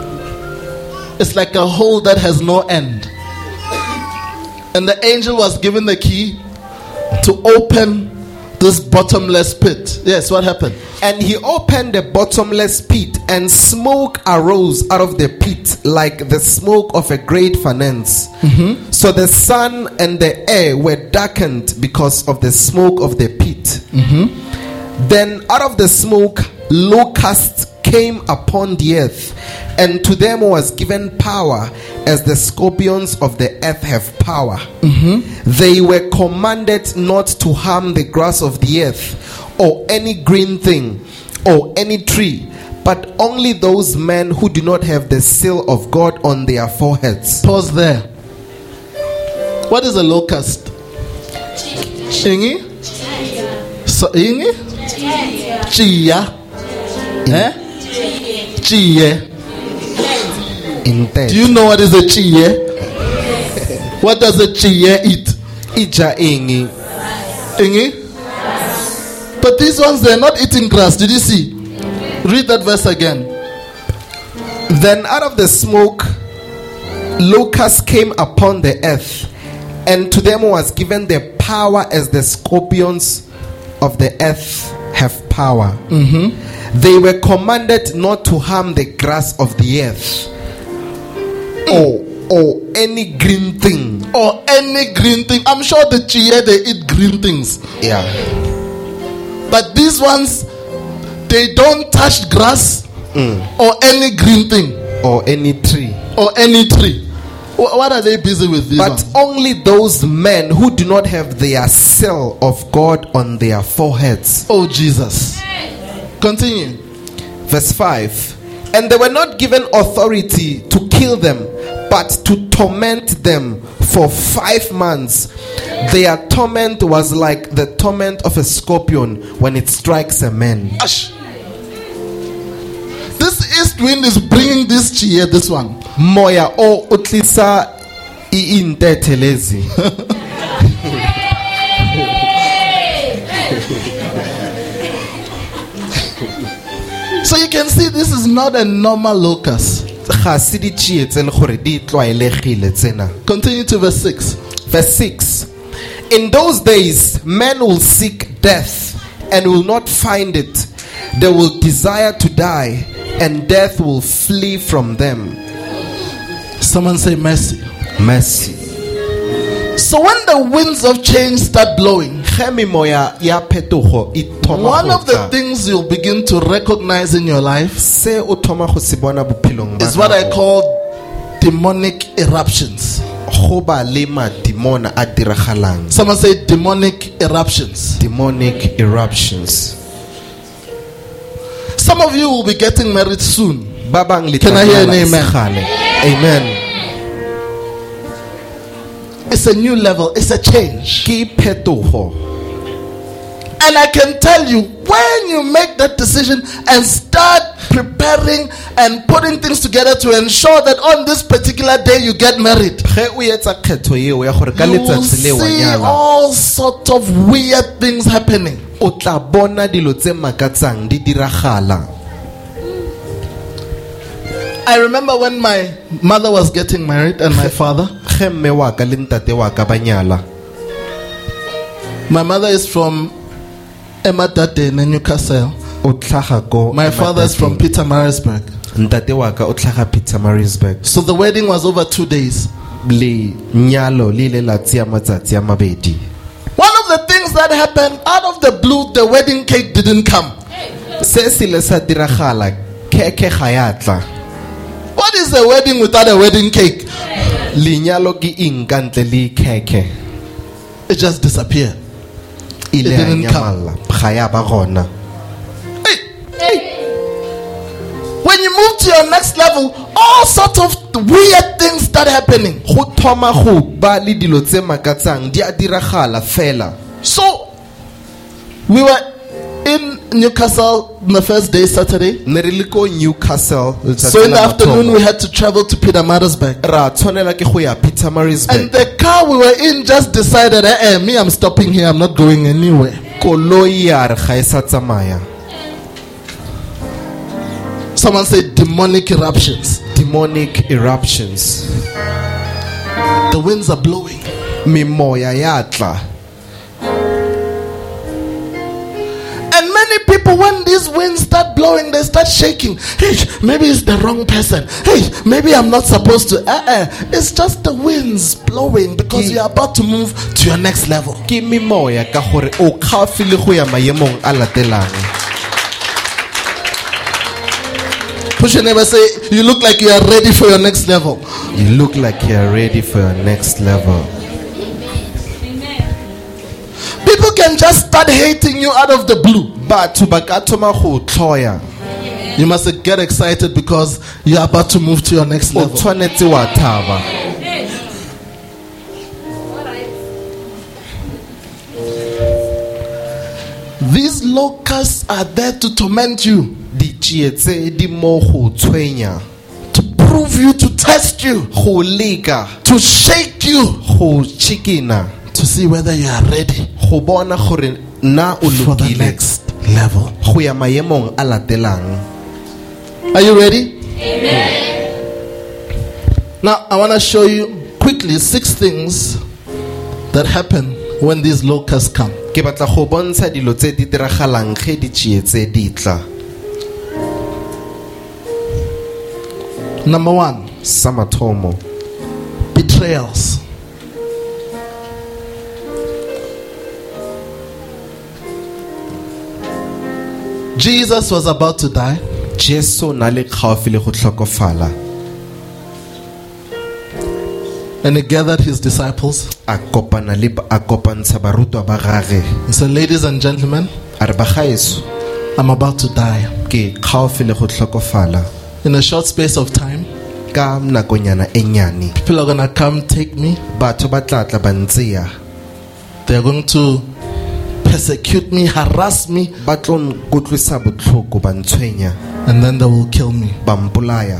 [SPEAKER 2] It's like a hole that has no end. And the angel was given the key to open this bottomless pit. Yes, what happened?
[SPEAKER 3] And he opened the bottomless pit, and smoke arose out of the pit like the smoke of a great furnace. Mm-hmm. So the sun and the air were darkened because of the smoke of the pit. Mm-hmm. Then out of the smoke locusts came upon the earth, and to them was given power as the scorpions of the earth have power. Mm-hmm. They were commanded not to harm the grass of the earth, or any green thing, or any tree, but only those men who do not have the seal of God on their foreheads.
[SPEAKER 2] Pause there. What is a locust? Ingi? So, ingi? Chia. Eh? Chia.
[SPEAKER 3] Indeed.
[SPEAKER 2] Do you know what is a chia? What does a chia eat?
[SPEAKER 3] Ija ingi.
[SPEAKER 2] Ingi? But these ones, they're not eating grass. Did you see? Read that verse again.
[SPEAKER 3] Then out of the smoke locusts came upon the earth, and to them was given the power as the scorpions of the earth have power. Mm-hmm. They were commanded not to harm the grass of the earth, or or any green thing.
[SPEAKER 2] Or any green thing. I'm sure the chia, they eat green things.
[SPEAKER 3] Yeah.
[SPEAKER 2] But these ones, they don't touch grass mm. or any green thing.
[SPEAKER 3] Or any tree.
[SPEAKER 2] Or any tree. What are they busy with these
[SPEAKER 3] But
[SPEAKER 2] ones?
[SPEAKER 3] only those men who do not have their seal of God on their foreheads.
[SPEAKER 2] Oh, Jesus. Continue.
[SPEAKER 3] Verse five. And they were not given authority to kill them, but to torment them for five months. Their torment was like the torment of a scorpion when it strikes a man.
[SPEAKER 2] Ash. This east wind is bringing this chia, this one.
[SPEAKER 3] Moya o utlisa iintethelezi.
[SPEAKER 2] So you can see this is not a normal locust.
[SPEAKER 3] Continue
[SPEAKER 2] to verse six.
[SPEAKER 3] Verse six. In those days, men will seek death and will not find it. They will desire to die, and death will flee from them.
[SPEAKER 2] Someone say mercy.
[SPEAKER 3] Mercy.
[SPEAKER 2] So when the winds of change start blowing, one of the things you'll begin to recognize in your life is what I call demonic eruptions. Someone say demonic eruptions.
[SPEAKER 3] Demonic eruptions.
[SPEAKER 2] Some of you will be getting married soon.
[SPEAKER 3] Can
[SPEAKER 2] I hear an amen?
[SPEAKER 3] Amen.
[SPEAKER 2] It's a new level. It's a change. And I can tell you, when you make that decision and start preparing and putting things together to ensure that on this particular day you get married, you will see all sorts of weird things happening. I remember when my mother was getting married and my father. My mother is from Emadade in Newcastle. My father is from Pietermaritzburg. So the wedding was over two days. One of the things that happened, out of the blue, the wedding cake didn't come. What is a wedding without a wedding cake? It just disappeared. It didn't come. Hey. Hey. When you move to your next level, all sorts of weird things start happening.
[SPEAKER 3] Go thoma go ba le dilo tse makatsang di a diragala fela.
[SPEAKER 2] So, we were in Newcastle on the first day, Saturday.
[SPEAKER 3] Ne re le ko Newcastle.
[SPEAKER 2] So in the afternoon, we had to travel to Pietermaritzburg.
[SPEAKER 3] ra tshwanela ke go ya
[SPEAKER 2] And
[SPEAKER 3] Pietermaritzburg.
[SPEAKER 2] the car we were in just decided, eh, eh, me, I'm stopping here. I'm not going anywhere.
[SPEAKER 3] Koloi ya re ga e sa tsamaya.
[SPEAKER 2] Someone said demonic eruptions.
[SPEAKER 3] Demonic eruptions.
[SPEAKER 2] The winds are blowing.
[SPEAKER 3] Mimoya ya tla.
[SPEAKER 2] And many people, when these winds start blowing, they start shaking. Hey, maybe it's the wrong person. Hey, maybe I'm not supposed to. Uh-uh. It's just the winds blowing because you're about to move to your next level.
[SPEAKER 3] Ke mimoya ka gore o kgafile go ya maemong a latelang.
[SPEAKER 2] Push your neighbor, say, you look like you are ready for your next level.
[SPEAKER 3] You look like you are ready for your next level.
[SPEAKER 2] People can just start hating you out of the blue.
[SPEAKER 3] Batho ba ka thoma go tlhoya.
[SPEAKER 2] You must get excited because you're about to move to your next
[SPEAKER 3] O
[SPEAKER 2] level.
[SPEAKER 3] tshwanetse wa thaba.
[SPEAKER 2] These locusts are there to torment you,
[SPEAKER 3] Di tsietse di mo go tshwenya,
[SPEAKER 2] to prove you, to test you,
[SPEAKER 3] go leka,
[SPEAKER 2] to shake you,
[SPEAKER 3] go chikina,
[SPEAKER 2] to see whether you are ready
[SPEAKER 3] go bona gore na o
[SPEAKER 2] for the
[SPEAKER 3] lokile
[SPEAKER 2] next level.
[SPEAKER 3] go ya maemong a latelang.
[SPEAKER 2] Are you ready? Amen. Now, I want to show you quickly six things that happen when these locusts come.
[SPEAKER 3] Ke batla go bontsha dilo tse di diragalang ge di tsietse di tla.
[SPEAKER 2] Number one,
[SPEAKER 3] Sa mathomo,
[SPEAKER 2] betrayals. Jesus was about to die.
[SPEAKER 3] Jesu na le kgaofile go tlhokofala.
[SPEAKER 2] And he gathered his disciples.
[SPEAKER 3] A kopana le a kopantsha barutwa ba gage.
[SPEAKER 2] He said, ladies and gentlemen,
[SPEAKER 3] A re bagaeso
[SPEAKER 2] I'm about to die.
[SPEAKER 3] ke kgaofile go tlhokofala.
[SPEAKER 2] In a short space of time,
[SPEAKER 3] Ka nakonyana e nyane
[SPEAKER 2] people are going to come take me.
[SPEAKER 3] batho ba tla tla ba ntseya,
[SPEAKER 2] They're going to persecute me, harass me,
[SPEAKER 3] ba tlo nkutlwisa botlhoko ba ntshwenya,
[SPEAKER 2] and then they will kill me.
[SPEAKER 3] ba mpolaya.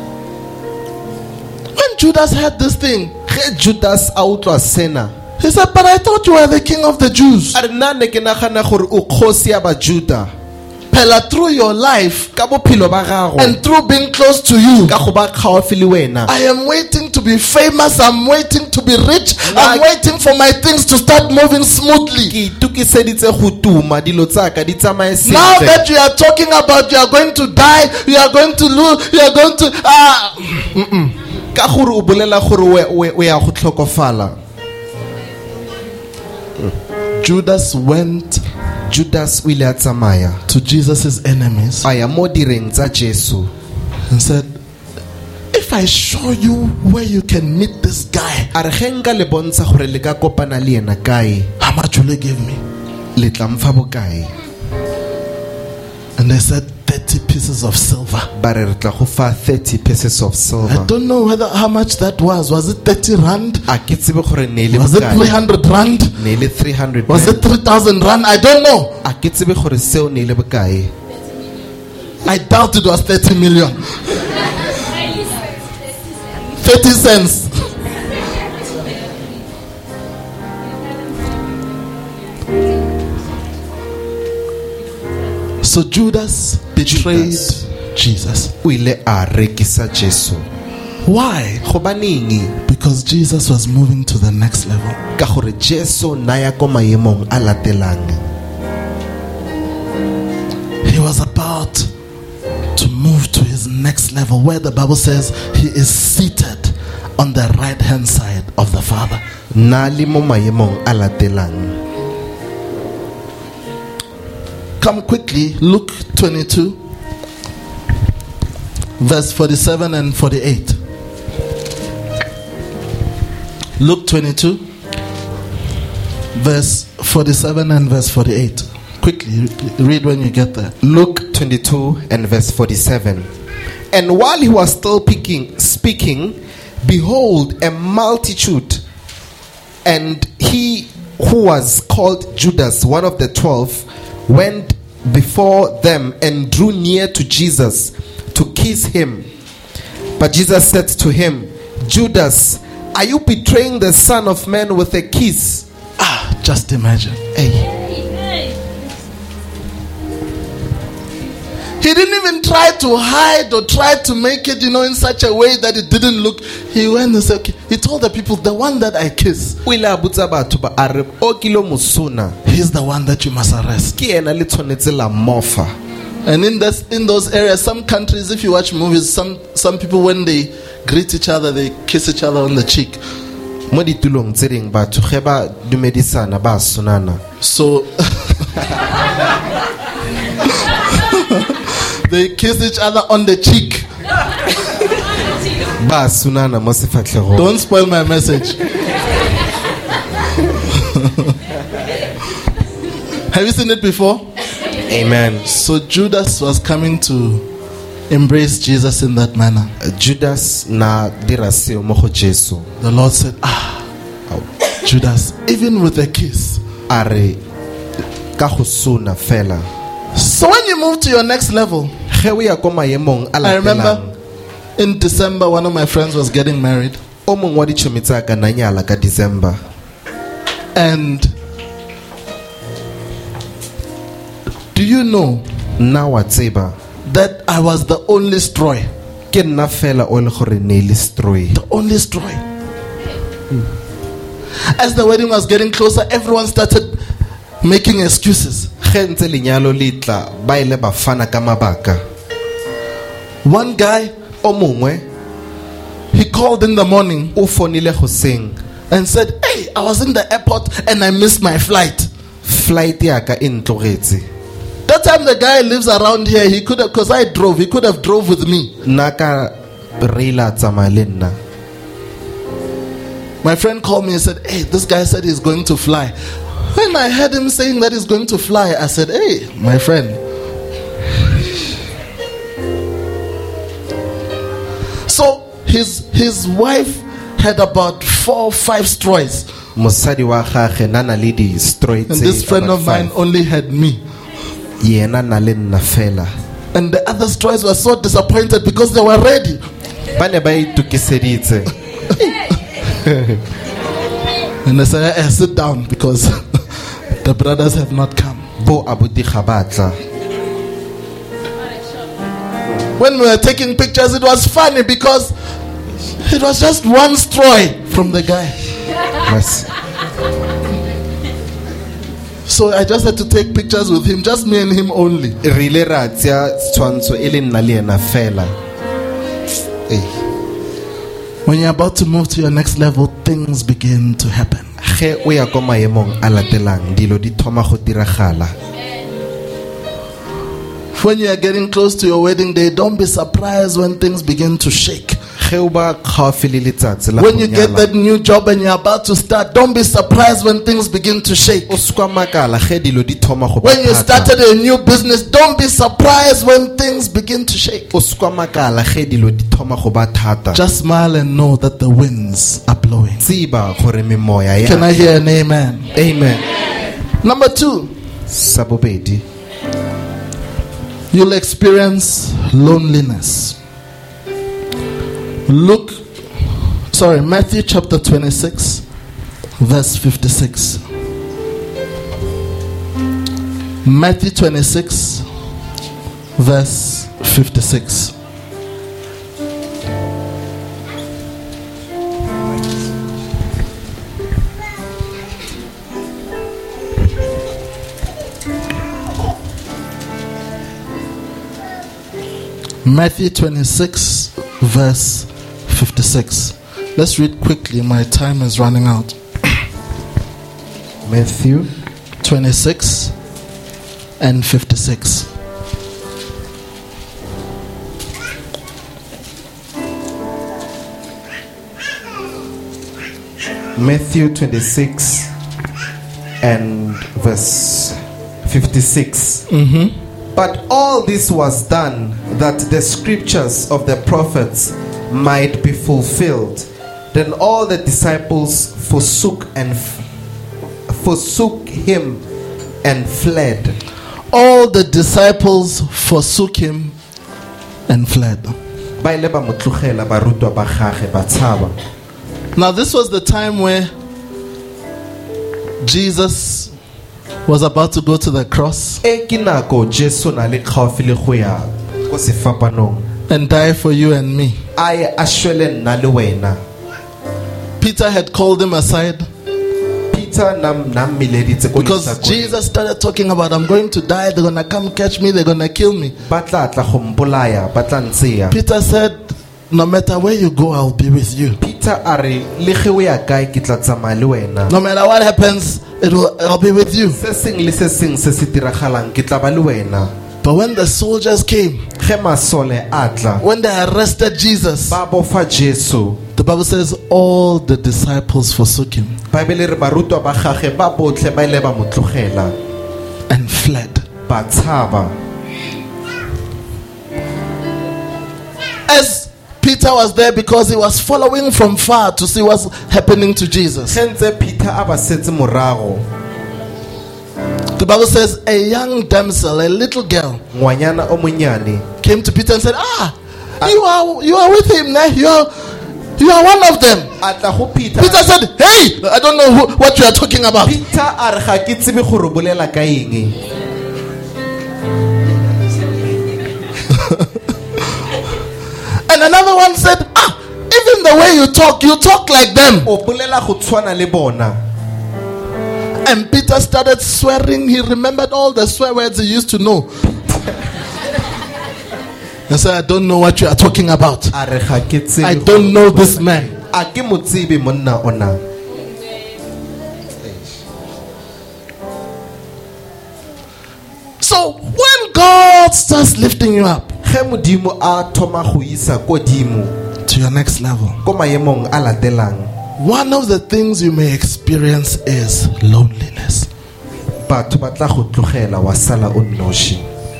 [SPEAKER 2] When Judas heard this thing,
[SPEAKER 3] Ge Judas a utlwa sena,
[SPEAKER 2] he said, but I thought you were the king of the Jews.
[SPEAKER 3] a re nna ne ke nagana gore o kgosi ya bajuda.
[SPEAKER 2] Pella, through your life
[SPEAKER 3] Ka bophelo ba gago
[SPEAKER 2] and through being close to you,
[SPEAKER 3] ka go ba kgaofi le wena,
[SPEAKER 2] I am waiting to be famous. I'm waiting to be rich.
[SPEAKER 3] Nah.
[SPEAKER 2] I'm waiting for my things to start moving smoothly.
[SPEAKER 3] ke itukiseditse go tuma dilo tsaka di tsamaye
[SPEAKER 2] Now
[SPEAKER 3] sentle.
[SPEAKER 2] that you are talking about you are going to die, you are going to lose, you are going to ah.
[SPEAKER 3] Ka gore o bolela gore we- we- o ya go tlhokofala.
[SPEAKER 2] Judas went
[SPEAKER 3] Judas o ile a tsamaya
[SPEAKER 2] to Jesus' enemies
[SPEAKER 3] a ya mo direng tsa Jesu,
[SPEAKER 2] and said, if I show you where you can meet this guy,
[SPEAKER 3] a re ge nka le bontsha gore le ka kopana le ena kae,
[SPEAKER 2] how much will you give me?
[SPEAKER 3] le tla mfa bokae?
[SPEAKER 2] And they said thirty pieces of silver.
[SPEAKER 3] Ba re re tla go fa thirty pieces of
[SPEAKER 2] I
[SPEAKER 3] silver.
[SPEAKER 2] don't know whether how much that was. Was it thirty rand?
[SPEAKER 3] A ke tsebe gore ne ile
[SPEAKER 2] Was it three
[SPEAKER 3] bokae,
[SPEAKER 2] hundred rand?
[SPEAKER 3] ne ile three hundred,
[SPEAKER 2] Was it three thousand rand? I don't know.
[SPEAKER 3] a ke tsebe gore seo ne ile bokae.
[SPEAKER 2] I doubt it was thirty million. thirty cents. So Judas betrayed
[SPEAKER 3] Judas.
[SPEAKER 2] Jesus.
[SPEAKER 3] O ile a rekisa Jesu.
[SPEAKER 2] Why?
[SPEAKER 3] Gobaneng?
[SPEAKER 2] Because Jesus was moving to the next level.
[SPEAKER 3] Ka gore Jesu na ya ko maemong a latelang.
[SPEAKER 2] He was about to move to his next level, where the Bible says he is seated on the right hand side of the Father.
[SPEAKER 3] Na le mo maemong a latelang.
[SPEAKER 2] Come quickly, Luke twenty-two, verse forty-seven and forty-eight. Luke twenty-two, verse forty-seven and verse forty-eight. Quickly, read when you get there.
[SPEAKER 3] Luke twenty-two and verse forty-seven. And while he was still speaking, speaking, behold, a multitude, and he who was called Judas, one of the twelve, went before them and drew near to Jesus to kiss him. But Jesus said to him, Judas, are you betraying the Son of Man with a kiss?
[SPEAKER 2] Ah, just imagine.
[SPEAKER 3] Hey.
[SPEAKER 2] He didn't even try to hide or try to make it, you know, in such a way that it didn't look. He went and said, okay. He told the people, the one that I kiss, he's the one that you must arrest. And in this, in those areas, some countries, if you watch movies, some, some people, when they greet each other, they kiss each other on the cheek. So they kiss each other on the cheek. Don't spoil my message. Have you seen it before?
[SPEAKER 3] Amen.
[SPEAKER 2] So Judas was coming to embrace Jesus in that manner.
[SPEAKER 3] Judas na dirasio moho Jesu.
[SPEAKER 2] The Lord said, ah, Judas, even with a kiss.
[SPEAKER 3] Are kahusuna fela.
[SPEAKER 2] So when you move to your next level, I remember in December, one of my friends was getting married. And do you know that I was the only straw? The only straw. As the wedding was getting closer, everyone started making excuses. One guy, he called in the morning and said, hey, I was in the airport and I missed my flight. Flight That time the guy lives around here. He could have, because I drove, he could have drove with me. My friend called me and said, hey, this guy said he's going to fly. When I heard him saying that he's going to fly, I said, hey, my friend. So his his wife had about four or five straws. And this friend of mine only had me. And the other straws were so disappointed because they were ready. And I said, hey, sit down because the brothers have not come. When we were taking pictures, it was funny because it was just one straw from the guy. Yes. So I just had to take pictures with him, just me and him only. When you're about to move to your next level, things begin to happen. When you are getting close to your wedding day, don't be surprised when things begin to shake. When you get that new job and you're about to start, don't be surprised when things begin to shake. When you started a new business, don't be surprised when things begin to shake. Just smile and know that the winds are blowing. Can I hear an amen?
[SPEAKER 3] Amen.
[SPEAKER 2] Number two, you'll experience loneliness. Look, sorry, Matthew chapter twenty-six, verse fifty-six. Matthew twenty-six, verse fifty-six. Matthew twenty-six, verse fifty-six. Let's read quickly. My time is running out.
[SPEAKER 3] Matthew
[SPEAKER 2] twenty-six and fifty-six.
[SPEAKER 3] Matthew twenty-six and verse fifty-six.
[SPEAKER 2] Mm-hmm.
[SPEAKER 3] But all this was done that the scriptures of the prophets might be fulfilled. Then all the disciples forsook and f- forsook him and fled.
[SPEAKER 2] All the disciples forsook him and fled.
[SPEAKER 3] Ba ile ba mo tlogela barutwa ba gagwe ba tshaba.
[SPEAKER 2] Now this was the time where Jesus was about to go to the cross
[SPEAKER 3] E ke nako Jesu na le kgaofi le go ya ko sefapanong.
[SPEAKER 2] and die for you and me.
[SPEAKER 3] A ye a shwele nna le wena.
[SPEAKER 2] Peter had called him aside
[SPEAKER 3] Peter nam nam mileditse ko
[SPEAKER 2] because
[SPEAKER 3] lehlakoreng.
[SPEAKER 2] Jesus started talking about, I'm going to die, they're going to come catch me, they're going to kill me.
[SPEAKER 3] Ba tla tla go mpolaya, ba tla ntseya.
[SPEAKER 2] Peter said, no matter where you go, I'll be with you.
[SPEAKER 3] Peter a re le ge o ya kae ke tla tsamaya le wena.
[SPEAKER 2] No matter what happens, it will, I'll be with you.
[SPEAKER 3] Se seng le se seng se se diragalang ke tla ba le wena.
[SPEAKER 2] But when the soldiers came,
[SPEAKER 3] Ge masole a tla
[SPEAKER 2] when they arrested Jesus,
[SPEAKER 3] ba bofa Jesu.
[SPEAKER 2] the Bible says all the disciples forsook him
[SPEAKER 3] Bible re barutwa ba gagwe ba botlhe ba ile ba mo tlogela
[SPEAKER 2] and fled.
[SPEAKER 3] ba tshaba.
[SPEAKER 2] As Peter was there because he was following from far to see what's happening to Jesus.
[SPEAKER 3] Sentse Peter a ba setse morago.
[SPEAKER 2] The Bible says a young damsel, a little girl,
[SPEAKER 3] Ngwanyana o monyane
[SPEAKER 2] came to Peter and said, ah, you are you are with him now. You are you are one of them.
[SPEAKER 3] a tla go Peter.
[SPEAKER 2] Peter said, hey, I don't know who, what you are talking about.
[SPEAKER 3] Peter a re ga ke tsebe go re bolela ka eng.
[SPEAKER 2] And another one said, ah, even the way you talk, you talk like them.
[SPEAKER 3] O bolela go tshwana le bona.
[SPEAKER 2] And Peter started swearing. He remembered all the swear words he used to know. He said, I don't know what you are talking about.
[SPEAKER 3] A re ga ke tsebe.
[SPEAKER 2] I don't know this man.
[SPEAKER 3] A ke mo tsebe monna ona.
[SPEAKER 2] So when God starts lifting you up
[SPEAKER 3] Ge modimo a thoma go isa ko dimo
[SPEAKER 2] to your next level,
[SPEAKER 3] ko maemong a latelang,
[SPEAKER 2] one of the things you may experience is loneliness.
[SPEAKER 3] batho ba tla go tlogela wa sala o nnoši.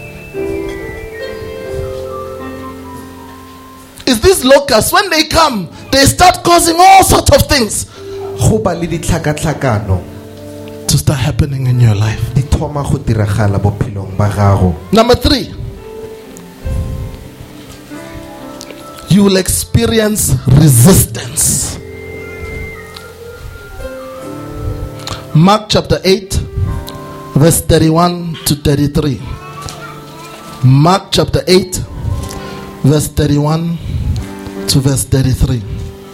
[SPEAKER 2] Is these locusts, when they come, they start causing all sorts of things
[SPEAKER 3] Go ba le ditlhakatlhakano
[SPEAKER 2] to start happening in your life.
[SPEAKER 3] di thoma go diragala bophelong ba gago.
[SPEAKER 2] Number three, you will experience resistance. Mark chapter eight, verse thirty-one to thirty-three. Mark chapter eight, verse thirty-one to verse thirty-three.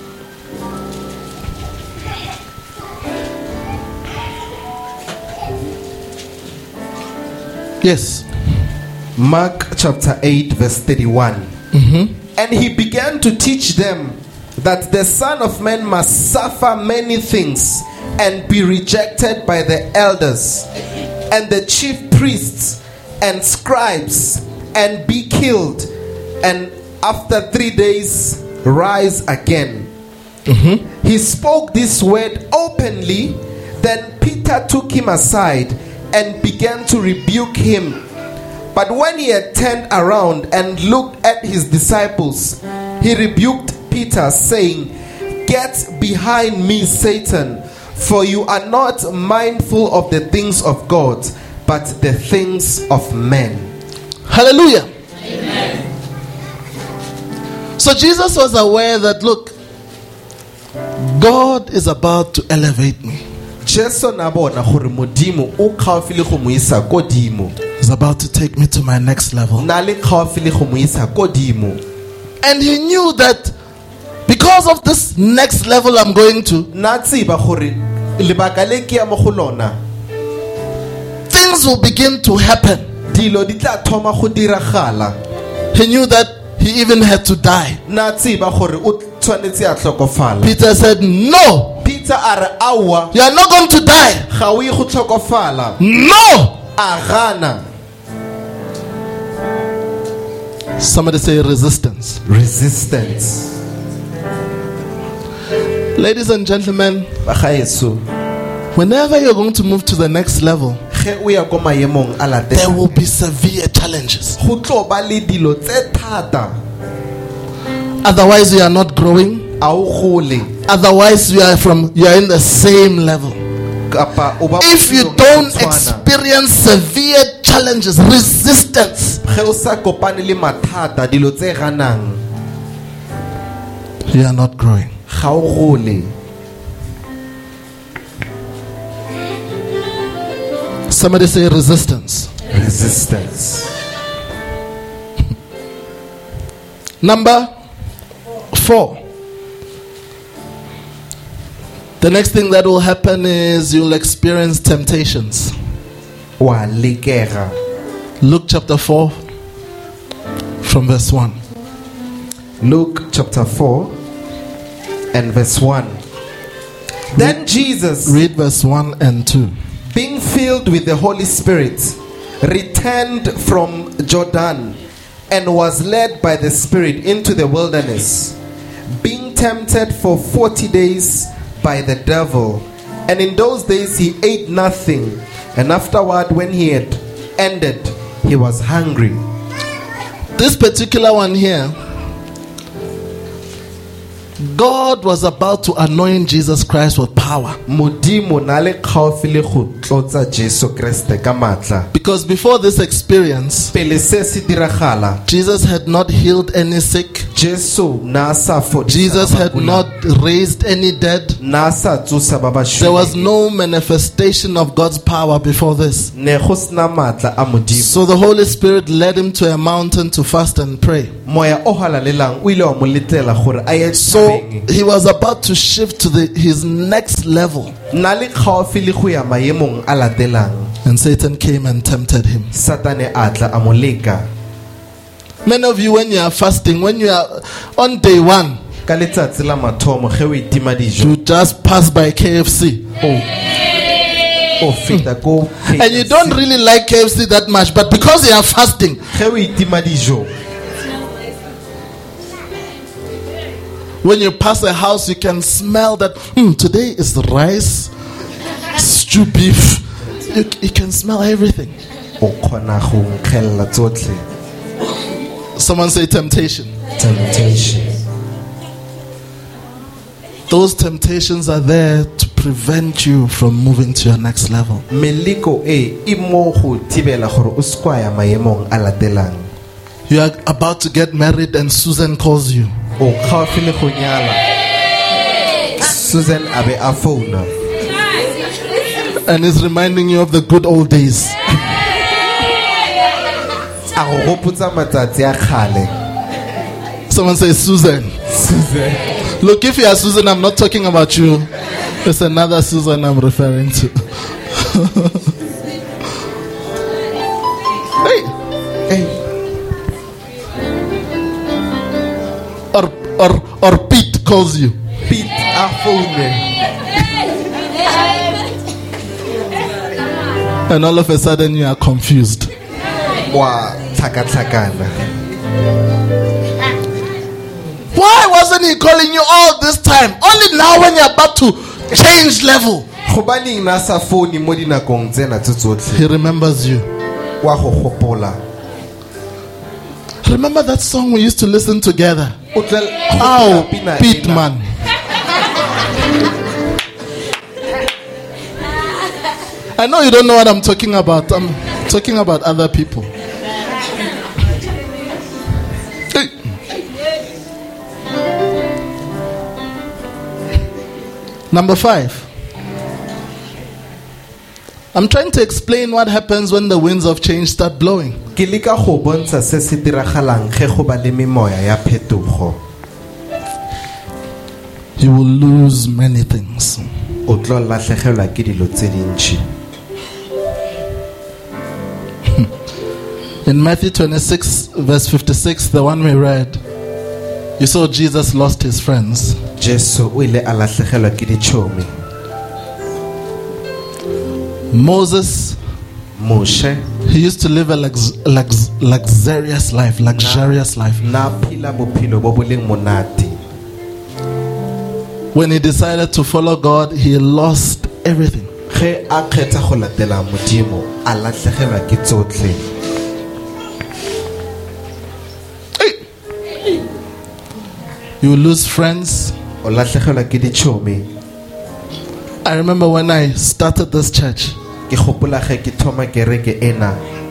[SPEAKER 2] Yes.
[SPEAKER 3] Mark chapter eight, verse thirty-one. And he began to teach them that the Son of Man must suffer many things and be rejected by the elders and the chief priests and scribes and be killed, and after three days rise again. He spoke this word openly. Then Peter took him aside and began to rebuke him. But when he had turned around and looked at his disciples, he rebuked Peter, saying, "Get behind me, Satan, for you are not mindful of the things of God, but the things of men."
[SPEAKER 2] Hallelujah. Amen. So Jesus was aware that, look, God is about to elevate me.
[SPEAKER 3] Jesu na bona gore modimo o kgaofile go mo isa ko dimo.
[SPEAKER 2] He's about to take me to my next level.
[SPEAKER 3] Na le kgaofile go mo isa ko dimo.
[SPEAKER 2] And he knew that because of this next level I'm going to,
[SPEAKER 3] Na tsiba gore lebaka le ke ya mo go lona,
[SPEAKER 2] things will begin to happen.
[SPEAKER 3] dilo di tla thoma go diragala.
[SPEAKER 2] He knew that he even had to die.
[SPEAKER 3] Na tsiba gore o tshwanetse a tlhokofala.
[SPEAKER 2] Peter said, no,
[SPEAKER 3] Peter a re awa,
[SPEAKER 2] you are not going to die.
[SPEAKER 3] ga o ye go tlhokofala.
[SPEAKER 2] No.
[SPEAKER 3] A gana.
[SPEAKER 2] Somebody say resistance.
[SPEAKER 3] Resistance.
[SPEAKER 2] Ladies and gentlemen,
[SPEAKER 3] Bagaetso,
[SPEAKER 2] whenever you're going to move to the next level,
[SPEAKER 3] ge Ge o ya ko maemong a latelang,
[SPEAKER 2] there will be severe challenges.
[SPEAKER 3] go tlo ba le dilo tse thata.
[SPEAKER 2] Otherwise, you are not growing.
[SPEAKER 3] A o gole.
[SPEAKER 2] Otherwise, you are from you are in the same level.
[SPEAKER 3] Kapa o ba
[SPEAKER 2] If you
[SPEAKER 3] botshelong
[SPEAKER 2] don't
[SPEAKER 3] bo tshwana.
[SPEAKER 2] experience severe challenges, resistance,
[SPEAKER 3] Ge o sa kopane le mathata, dilo tse ganang,
[SPEAKER 2] you are not growing.
[SPEAKER 3] ga o gole.
[SPEAKER 2] Somebody say resistance.
[SPEAKER 3] Resistance.
[SPEAKER 2] Number four. The next thing that will happen is you'll experience temptations.
[SPEAKER 3] Wa lekega.
[SPEAKER 2] Luke chapter four, from verse one.
[SPEAKER 3] Luke chapter four and verse one. Then Jesus,
[SPEAKER 2] Read verse one and two.
[SPEAKER 3] being filled with the Holy Spirit, returned from Jordan and was led by the Spirit into the wilderness, being tempted for forty days by the devil. And in those days he ate nothing, and afterward, when he had ended, he was hungry.
[SPEAKER 2] This particular one here, God was about to anoint Jesus Christ with power.
[SPEAKER 3] Modimo na le kgaofi le go tlotsa Jesu Kriste ka matla.
[SPEAKER 2] Because before this experience,
[SPEAKER 3] Pele se se diragala,
[SPEAKER 2] Jesus had not healed any sick.
[SPEAKER 3] Jesu na sa fodisa
[SPEAKER 2] Jesus
[SPEAKER 3] ba
[SPEAKER 2] had
[SPEAKER 3] bakula.
[SPEAKER 2] not raised any dead.
[SPEAKER 3] Na sa tsosa ba ba
[SPEAKER 2] There was
[SPEAKER 3] shweleng.
[SPEAKER 2] no manifestation of God's power before this.
[SPEAKER 3] Ne go sena matla a Modimo.
[SPEAKER 2] So the Holy Spirit led him to a mountain to fast and pray.
[SPEAKER 3] Moya o halalelang o ile wa mo letlela gore a ye
[SPEAKER 2] So
[SPEAKER 3] tabeng.
[SPEAKER 2] he was about to shift to the, his next level.
[SPEAKER 3] Na le kgaofi le go ya maemong a latelang.
[SPEAKER 2] And Satan came and tempted him.
[SPEAKER 3] Satane a tla a mo leka.
[SPEAKER 2] Many of you, when you are fasting, when you are on day one,
[SPEAKER 3] Ka letsatsi la mathomo ge o itima dijo,
[SPEAKER 2] you just pass by K F C.
[SPEAKER 3] o feta ko
[SPEAKER 2] And you don't really like K F C that much, but because you are fasting,
[SPEAKER 3] ge o itima dijo,
[SPEAKER 2] when you pass a house, you can smell that, hmm, today is rice, stew beef. You, you can smell everything.
[SPEAKER 3] o kgona go nkgella tsotlhe.
[SPEAKER 2] Someone say temptation.
[SPEAKER 3] Temptation.
[SPEAKER 2] Those temptations are there to prevent you from moving to your next level.
[SPEAKER 3] Meliko e e mo go thibela gore o se kwa ya maemong a latelang.
[SPEAKER 2] You are about to get married and Susan calls you.
[SPEAKER 3] O kgaofi le go nyala. Susan a be a founa.
[SPEAKER 2] And is reminding you of the good old days.
[SPEAKER 3] A go gopotsa matsatsi a kgale.
[SPEAKER 2] Someone say Susan.
[SPEAKER 3] Susan.
[SPEAKER 2] Look, if you are Susan, I'm not talking about you. It's another Susan I'm referring to. Hey.
[SPEAKER 3] Hey.
[SPEAKER 2] Or, or, or Pete calls you.
[SPEAKER 3] Pete a foune.
[SPEAKER 2] And all of a sudden you are confused.
[SPEAKER 3] Wa tlhakatlhakana.
[SPEAKER 2] Why wasn't he calling you all this time? Only now when you're about to change level.
[SPEAKER 3] Gobaneng na sa phone mo dinakong tsena tse tsotlhe.
[SPEAKER 2] He remembers you.
[SPEAKER 3] Wa go gopola.
[SPEAKER 2] Remember that song we used to listen together?
[SPEAKER 3] O tla
[SPEAKER 2] Oh,
[SPEAKER 3] pina
[SPEAKER 2] Pete
[SPEAKER 3] ena.
[SPEAKER 2] man. I know you don't know what I'm talking about. I'm talking about other people. Hey. Number five. I'm trying to explain what happens when the winds of change start blowing.
[SPEAKER 3] Ke leka go bontsha se se diragalang ge go ba le memoya ya phetogo.
[SPEAKER 2] You will lose many things.
[SPEAKER 3] O tlo latlhegelwa ke dilo tse dintsi.
[SPEAKER 2] In Matthew twenty-six, verse fifty-six, the one we read, you saw Jesus lost his friends.
[SPEAKER 3] Jesu o ile a latlhegelwa ke ditšhomi.
[SPEAKER 2] Moses,
[SPEAKER 3] Moshe
[SPEAKER 2] he used to live a lux, lux, luxurious life, luxurious life.
[SPEAKER 3] na phila bophelo bo bo leng monate.
[SPEAKER 2] When he decided to follow God, he lost everything.
[SPEAKER 3] Ge a kgetha go latela Modimo a latlhegelwa ke tsotlhe.
[SPEAKER 2] You lose friends.
[SPEAKER 3] O latlhegelwa ke ditšhomi.
[SPEAKER 2] I remember when I started this church,
[SPEAKER 3] Ke gopola ge ke thoma kereke ena,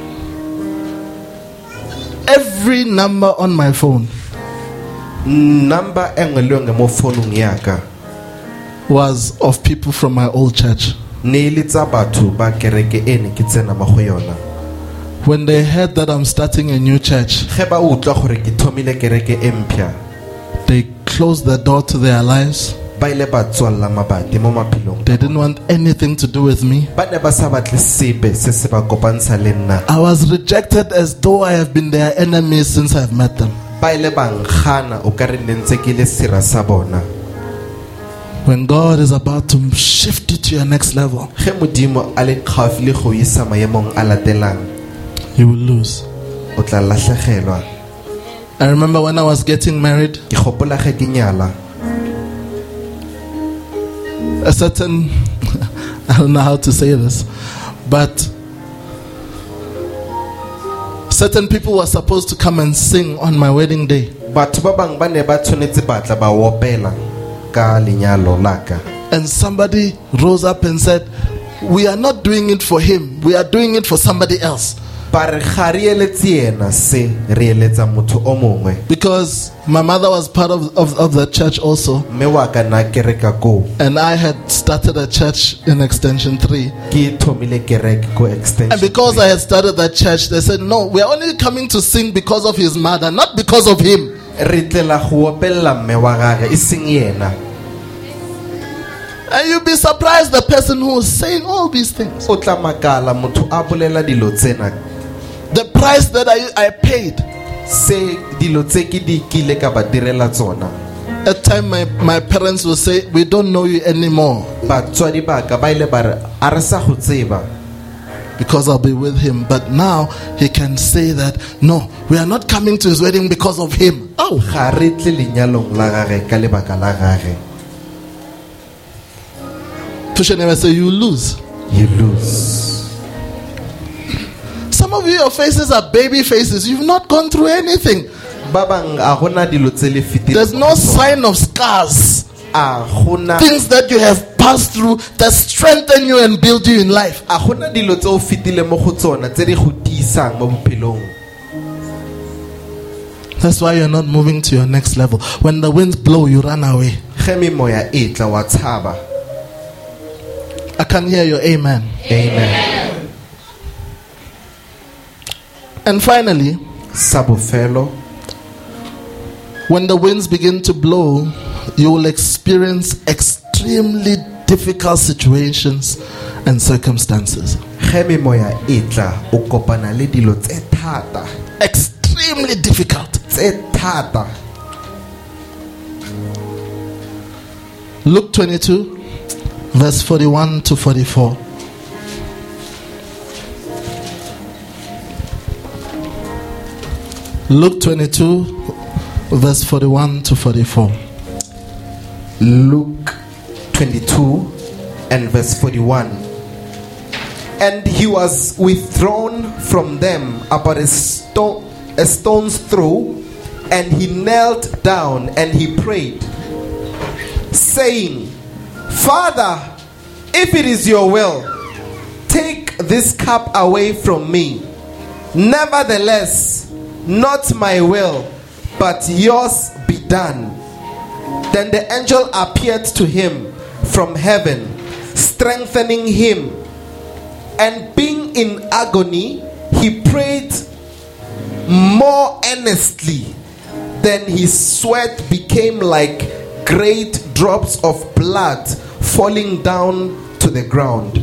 [SPEAKER 2] every number on my phone
[SPEAKER 3] number engwe le engwe mo founung yaka
[SPEAKER 2] was of people from my old church.
[SPEAKER 3] ne le tsa batho ba kereke ene ke tsena mo go yona.
[SPEAKER 2] When they heard that I'm starting a new church,
[SPEAKER 3] Ge ba utlwa gore ke thomile kereke e mpya,
[SPEAKER 2] they closed the door to their lives.
[SPEAKER 3] ba ile ba tswalla mabati mo maphelong.
[SPEAKER 2] They didn't want anything to do with me.
[SPEAKER 3] Ba ne ba sa batle sepe se se ba kopantsha le nna.
[SPEAKER 2] I was rejected as though I have been their enemy since I've met them.
[SPEAKER 3] Ba ile ba nkgana o ka re ne ntse ke le sera sa bona.
[SPEAKER 2] When God is about to shift you to your next level,
[SPEAKER 3] Ge Modimo a le kgafi le go isa maemong a latelang,
[SPEAKER 2] you will lose.
[SPEAKER 3] o tla latlhegelwa.
[SPEAKER 2] I remember when I was getting married,
[SPEAKER 3] Ke gopola ge ke nyala,
[SPEAKER 2] a certain, I don't know how to say this, but certain people were supposed to come and sing on my wedding day.
[SPEAKER 3] batho ba bang ba ne ba tshwanetse batla ba opela ka lenyalo laka.
[SPEAKER 2] And somebody rose up and said, we are not doing it for him, we are doing it for somebody else.
[SPEAKER 3] Ba re ga re eletse yena se, re eletsa motho o mongwe.
[SPEAKER 2] Because my mother was part of, of, of the church also.
[SPEAKER 3] Mme wa ka na kereka ko,
[SPEAKER 2] And I had started a church in Extension three.
[SPEAKER 3] ke thomile kereke ko extension.
[SPEAKER 2] And because I had started that church, they said, no, we are only coming to sing because of his mother, not because of him.
[SPEAKER 3] Re tlela go opella mme wa gage e seng yena.
[SPEAKER 2] And you'll be surprised the person who is saying all these things.
[SPEAKER 3] O tla makala motho a bolela dilo tsena,
[SPEAKER 2] The price that I, I paid.
[SPEAKER 3] se dilo tse ke di kile ka ba direla tsona.
[SPEAKER 2] At time my, my parents will say, we don't know you anymore
[SPEAKER 3] Batswadi ba ka ba ile ba re a re sa go tseba,
[SPEAKER 2] because I'll be with him. But now he can say that, no, we are not coming to his wedding because of him. Oh,
[SPEAKER 3] ga re tle lenyalong la gage ka lebaka la gage.
[SPEAKER 2] push your neighbor and say, you lose.
[SPEAKER 3] You lose.
[SPEAKER 2] Some of you, your faces are baby faces. You've not gone through anything.
[SPEAKER 3] Ba bang a gona dilo tse le fitile.
[SPEAKER 2] There's no sign of scars.
[SPEAKER 3] A gona
[SPEAKER 2] Things that you have passed through that strengthen you and build you in life.
[SPEAKER 3] a gona dilo tse o fitile mo go tsona tse di go tiisang mo bophelong.
[SPEAKER 2] That's why you're not moving to your next level. When the winds blow, you run away.
[SPEAKER 3] Ge memoya e tla wa tshaba.
[SPEAKER 2] I can hear your amen.
[SPEAKER 3] Amen.
[SPEAKER 2] And finally,
[SPEAKER 3] Sa bofelo,
[SPEAKER 2] when the winds begin to blow, you will experience extremely difficult situations and circumstances.
[SPEAKER 3] ge memoya e tla o kopana le dilo tse thata,
[SPEAKER 2] Extremely difficult.
[SPEAKER 3] tse thata.
[SPEAKER 2] Luke twenty-two, verse forty-one to forty-four. Luke twenty-two, verse forty-one to forty-four.
[SPEAKER 3] Luke twenty-two and verse forty-one. And he was withdrawn from them about a, sto- a stone's throw, and he knelt down and he prayed, saying, Father, if it is your will, take this cup away from me. Nevertheless, not my will, but yours be done. Then the angel appeared to him from heaven, strengthening him. And being in agony, he prayed more earnestly. Then his sweat became like great drops of blood falling down to the ground.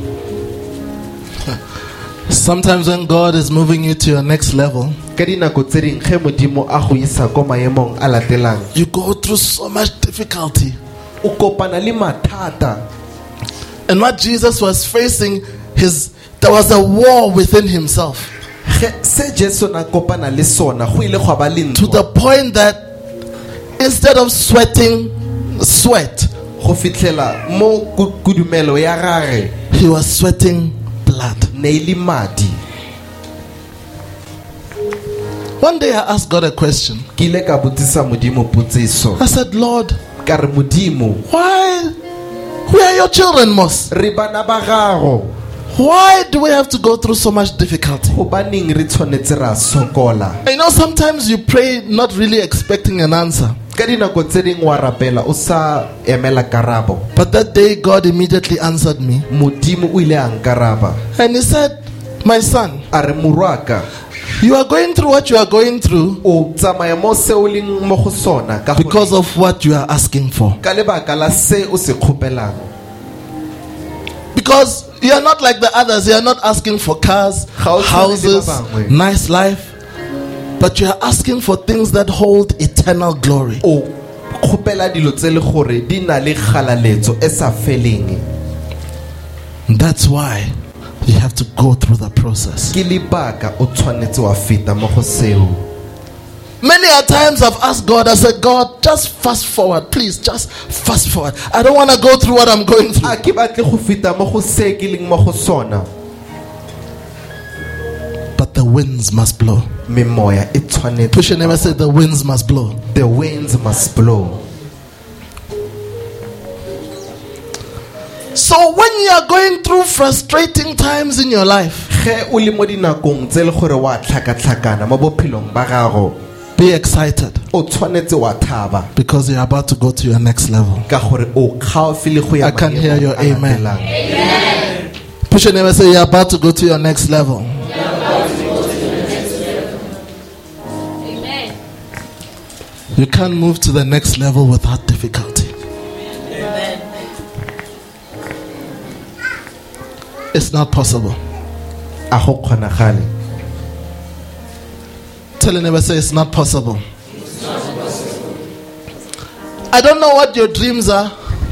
[SPEAKER 2] Sometimes when God is moving you to your next level,
[SPEAKER 3] Ka dinako tse ding ge Modimo a go isa ko maemong a latelang,
[SPEAKER 2] you go through so much difficulty.
[SPEAKER 3] o kopana le mathata.
[SPEAKER 2] And what Jesus was facing, his there was a war within himself,
[SPEAKER 3] Ge- se Jesu na kopana le sona go ile go ba le
[SPEAKER 2] to
[SPEAKER 3] ntwa.
[SPEAKER 2] the point that instead of sweating sweat,
[SPEAKER 3] Go fitlela mo ku- kudumelo ya gage,
[SPEAKER 2] He was sweating blood.
[SPEAKER 3] Neili madi.
[SPEAKER 2] One day I asked God a question.
[SPEAKER 3] Ke ile ka botsisa Modimo potsiso.
[SPEAKER 2] I said, Lord,
[SPEAKER 3] Ka re Modimo,
[SPEAKER 2] why? We are your children, Mos.
[SPEAKER 3] re bana ba gago.
[SPEAKER 2] Why do we have to go through so much difficulty?
[SPEAKER 3] Hobaneng re tshwanetse ra sokola?
[SPEAKER 2] You know, sometimes you pray not really expecting an answer.
[SPEAKER 3] Ka dinako tse ding wa rapela o sa emela karabo.
[SPEAKER 2] But that day, God immediately answered me.
[SPEAKER 3] Modimo o ile a nkaraba.
[SPEAKER 2] And he said, my son,
[SPEAKER 3] A re morwaka,
[SPEAKER 2] you are going through what you are going through
[SPEAKER 3] o tsamaya mo se o leng mo go sona ka gore-
[SPEAKER 2] because of what you are asking for.
[SPEAKER 3] ka lebaka la se o se kgopelang.
[SPEAKER 2] Because you are not like the others. You are not asking for cars,
[SPEAKER 3] Ga o tshwane le
[SPEAKER 2] houses,
[SPEAKER 3] ba bangwe.
[SPEAKER 2] nice life. But you are asking for things that hold eternal glory.
[SPEAKER 3] O kgopela dilo tse le gore di na le kgalaletso e sa feleng.
[SPEAKER 2] That's why you have to go through the process.
[SPEAKER 3] Ke lebaka o tshwanetse wa feta mo go seo.
[SPEAKER 2] Many a times I've asked God, I said, God, just fast forward. Please, just fast forward. I don't want to go through what I'm going through.
[SPEAKER 3] A ke batle go feta mo go se ke leng mo go sona.
[SPEAKER 2] But the winds must blow.
[SPEAKER 3] Memoya e tshwanetse.
[SPEAKER 2] Push your neighbor and say, the winds must blow.
[SPEAKER 3] The winds must blow.
[SPEAKER 2] So when you are going through frustrating times in your life,
[SPEAKER 3] Ge o le mo dinakong tse le gore wa tlhakatlhakana mo bophelong ba gago,
[SPEAKER 2] be excited
[SPEAKER 3] o tshwanetse wa thaba
[SPEAKER 2] because you're about to go to your next level.
[SPEAKER 3] ka gore o kgaofi le go ya
[SPEAKER 2] I can't hear your
[SPEAKER 3] maemong a
[SPEAKER 2] amen.
[SPEAKER 3] latelang.
[SPEAKER 2] Push your neighbor and say, you're about to go to your next level. You can't move to the next level without difficulty. It's not possible.
[SPEAKER 3] A go kgonagale.
[SPEAKER 2] Tell your neighbor, say, it's not possible. I don't know what your dreams are.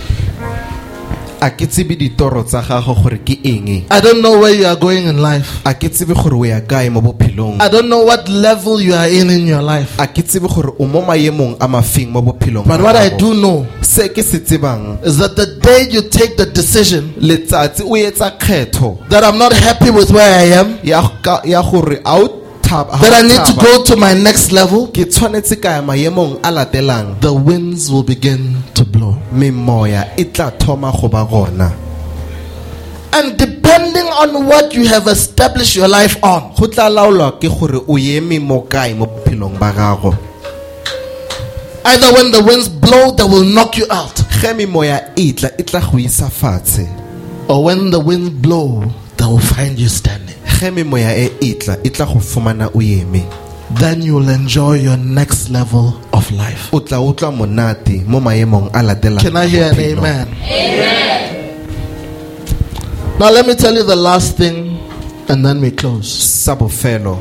[SPEAKER 3] A ke tsebe ditoro tsa gago gore ke eng.
[SPEAKER 2] I don't know where you are going in life.
[SPEAKER 3] A ke tsebe gore o ya kae mo bophelong.
[SPEAKER 2] I don't know what level you are in in your life.
[SPEAKER 3] A ke tsebe gore o mo maemong a mafeng mo bophelong.
[SPEAKER 2] But what I do know
[SPEAKER 3] se ke se tsebang
[SPEAKER 2] is that the day you take the decision
[SPEAKER 3] letsatsi o etsa kgetho
[SPEAKER 2] that I'm not happy with where I am,
[SPEAKER 3] ya ka- ya gore a o thaba
[SPEAKER 2] that I need to go to my next level,
[SPEAKER 3] ke tshwanetse ka ya maemong a latelang.
[SPEAKER 2] the winds will begin to blow.
[SPEAKER 3] Memoya e tla thoma go ba gona.
[SPEAKER 2] And depending on what you have established your life on,
[SPEAKER 3] Go tla laolwa ke gore o eme mo kae mo bophelong ba gago.
[SPEAKER 2] either when the winds blow, they will knock you out,
[SPEAKER 3] Ge memoya e tla e tla go isa fatshe.
[SPEAKER 2] or when the winds blow, they will find you standing.
[SPEAKER 3] Ge memoya e e tla e tla go fumana o eme.
[SPEAKER 2] Then you will enjoy your next level of life.
[SPEAKER 3] O tla utlwa monate mo maemong a latelang.
[SPEAKER 2] Can I hear an
[SPEAKER 3] bophelo.
[SPEAKER 2] amen? Amen. Now let me tell you the last thing and then we close.
[SPEAKER 3] Sa bofelo.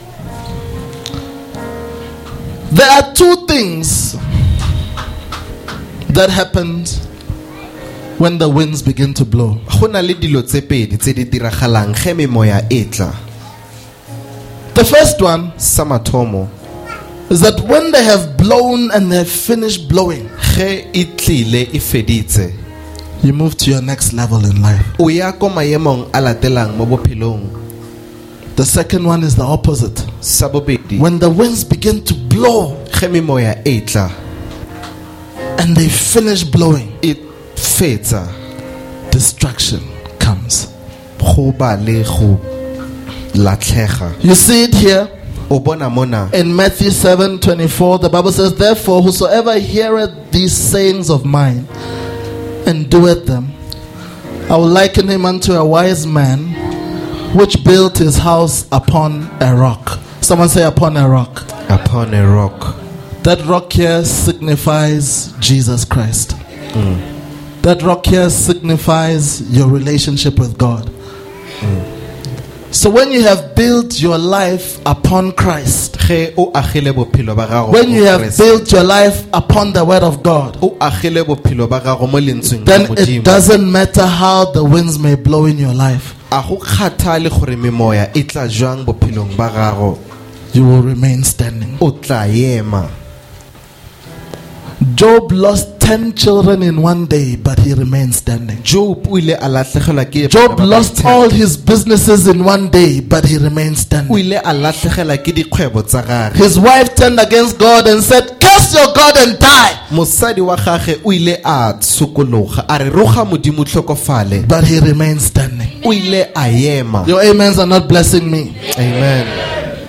[SPEAKER 2] There are two things that happened when the winds begin to blow.
[SPEAKER 3] Go na le dilo tse pedi tse di diragalang ge memoya e tla.
[SPEAKER 2] The first one
[SPEAKER 3] Sa mathomo,
[SPEAKER 2] is that when they have blown and they have finished blowing,
[SPEAKER 3] ge e tlile e feditse,
[SPEAKER 2] you move to your next level in life.
[SPEAKER 3] o ya ko maemong a latelang mo bophelong.
[SPEAKER 2] The second one is the opposite.
[SPEAKER 3] Sa bobedi,
[SPEAKER 2] When the winds begin to blow
[SPEAKER 3] ge memoya e tla
[SPEAKER 2] and they finish blowing,
[SPEAKER 3] e fetsa,
[SPEAKER 2] destruction comes.
[SPEAKER 3] go ba le go latlhega.
[SPEAKER 2] You see it here
[SPEAKER 3] O bona mona
[SPEAKER 2] in Matthew seven twenty-four. The Bible says, therefore, whosoever heareth these sayings of mine and doeth them, I will liken him unto a wise man which built his house upon a rock. Someone say, upon a rock.
[SPEAKER 3] upon a rock.
[SPEAKER 2] That rock here signifies Jesus Christ. That rock here signifies your relationship with God. So when you have built your life upon Christ,
[SPEAKER 3] Ge o agile bophelo ba gago
[SPEAKER 2] when
[SPEAKER 3] mo
[SPEAKER 2] you have
[SPEAKER 3] Kriste,
[SPEAKER 2] built your life upon the word of God,
[SPEAKER 3] o agile bophelo ba gago mo lentsweng la
[SPEAKER 2] then it
[SPEAKER 3] Modimo,
[SPEAKER 2] doesn't matter how the winds may blow in your life,
[SPEAKER 3] a go kgathale gore memoya e tla jwang bophelong ba gago,
[SPEAKER 2] you will remain standing.
[SPEAKER 3] o tla ema.
[SPEAKER 2] Job lost ten children in one day, but he remained standing.
[SPEAKER 3] Job o ile a latlhegelwa ke
[SPEAKER 2] Job
[SPEAKER 3] bana ba
[SPEAKER 2] lost
[SPEAKER 3] ten.
[SPEAKER 2] all his businesses in one day, but he remained
[SPEAKER 3] O
[SPEAKER 2] standing.
[SPEAKER 3] ile a latlhegelwa ke dikgwebo tsa gagwe.
[SPEAKER 2] His wife turned against God and said, curse your God and die.
[SPEAKER 3] Mosadi wa gagwe o ile a tsokologa a re roga modimo tlhokofale,
[SPEAKER 2] But he remained standing.
[SPEAKER 3] o ile a ema.
[SPEAKER 2] Your amens are not blessing me.
[SPEAKER 3] Amen.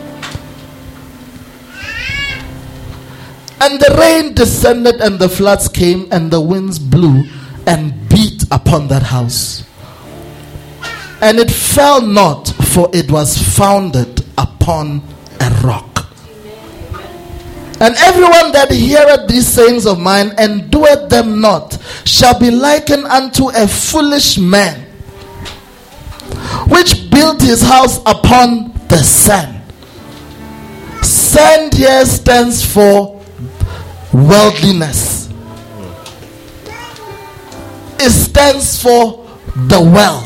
[SPEAKER 2] And the rain descended and the floods came and the winds blew and beat upon that house. And it fell not, for it was founded upon a rock. And everyone that heareth these sayings of mine and doeth them not shall be likened unto a foolish man, which built his house upon the sand. Sand here stands for worldliness. It stands for the world.